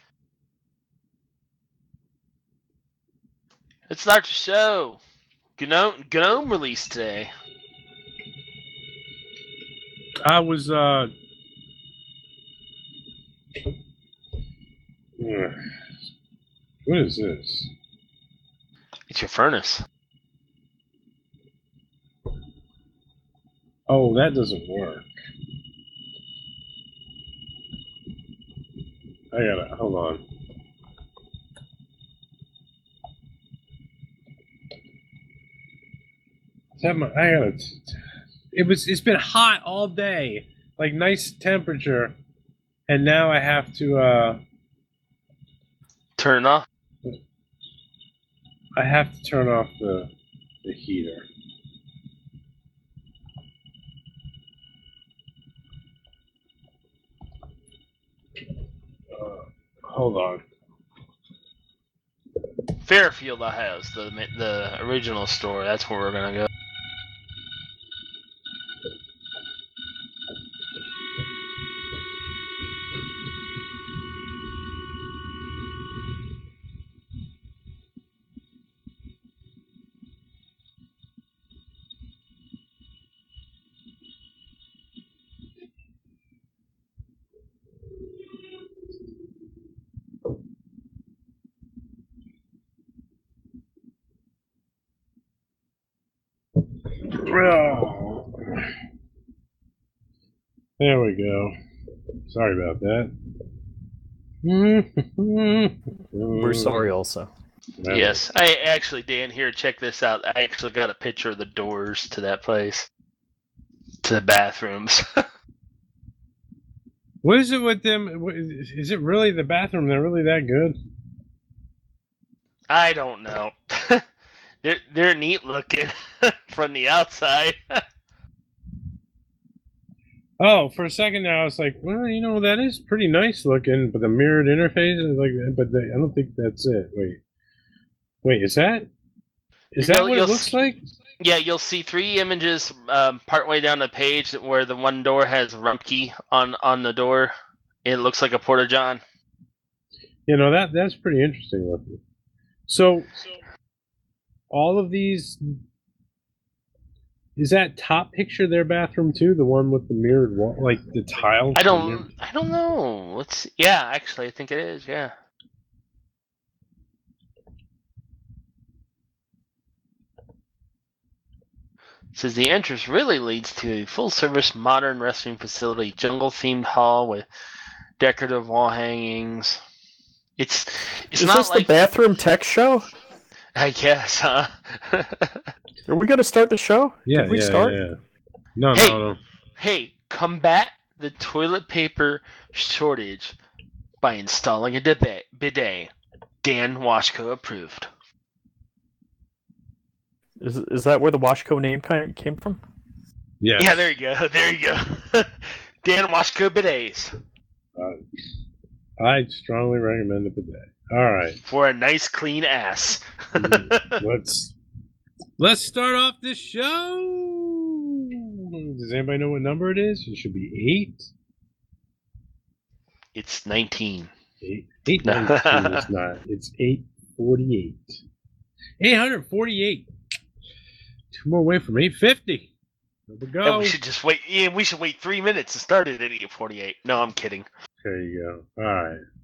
let's start the show. Gnome Gnome release today. I was uh what is this? It's your furnace. Oh, that doesn't work. I gotta hold on. Is that my, I gotta. It was. It's been hot all day, like nice temperature, and now I have to uh turn it off. I have to turn off the the heater. Uh, hold on. Fairfield, Ohio is the the original store. That's where we're gonna go. Oh. There we go. Sorry about that. We're sorry also. Yes, I actually, Dan, here, check this out. I actually got a picture of the doors to that place, to the bathrooms. What is it with them? Is it really the bathroom? They're really that good? I don't know. they're they're neat looking from the outside. Oh, for a second there, I was like, well, you know, that is pretty nice looking, but the mirrored interface is like, but they, I don't think that's it. Wait, wait, is that is that You'll- what it you'll looks see- like? Yeah, you'll see three images um, partway down the page where the one door has Rumpke on on the door. It looks like a Porta John. You know, that that's pretty interesting looking. So, all of these, is that top picture their bathroom too? The one with the mirrored wall, like the tile? I don't I don't know. Let's see. Yeah, actually, I think it is. Yeah. Says the entrance really leads to a full-service modern restroom facility, jungle-themed hall with decorative wall hangings. It's it's Is not this like the bathroom tech show? I guess, huh? Are we going to start the show? Yeah, Did we yeah, start? yeah. No, Hey. no, no. Hey, combat the toilet paper shortage by installing a bidet. bidet. Dan Washko approved. Is is that where the Washco name kind of came from? Yeah. Yeah, there you go. There you go. Dan Washko bidets Uh, I strongly recommend a bidet. All right. for a nice clean ass. let's let's start off this show. Does anybody know what number it is? It should be eight. It's nineteen. Eight, eight nineteen is not. It's eight forty-eight. Eight hundred forty-eight. Two more away from eight fifty. There we And go. we should just wait. Yeah, we should wait three minutes to start at Idiot forty-eight. No, I'm kidding. There you go. All right.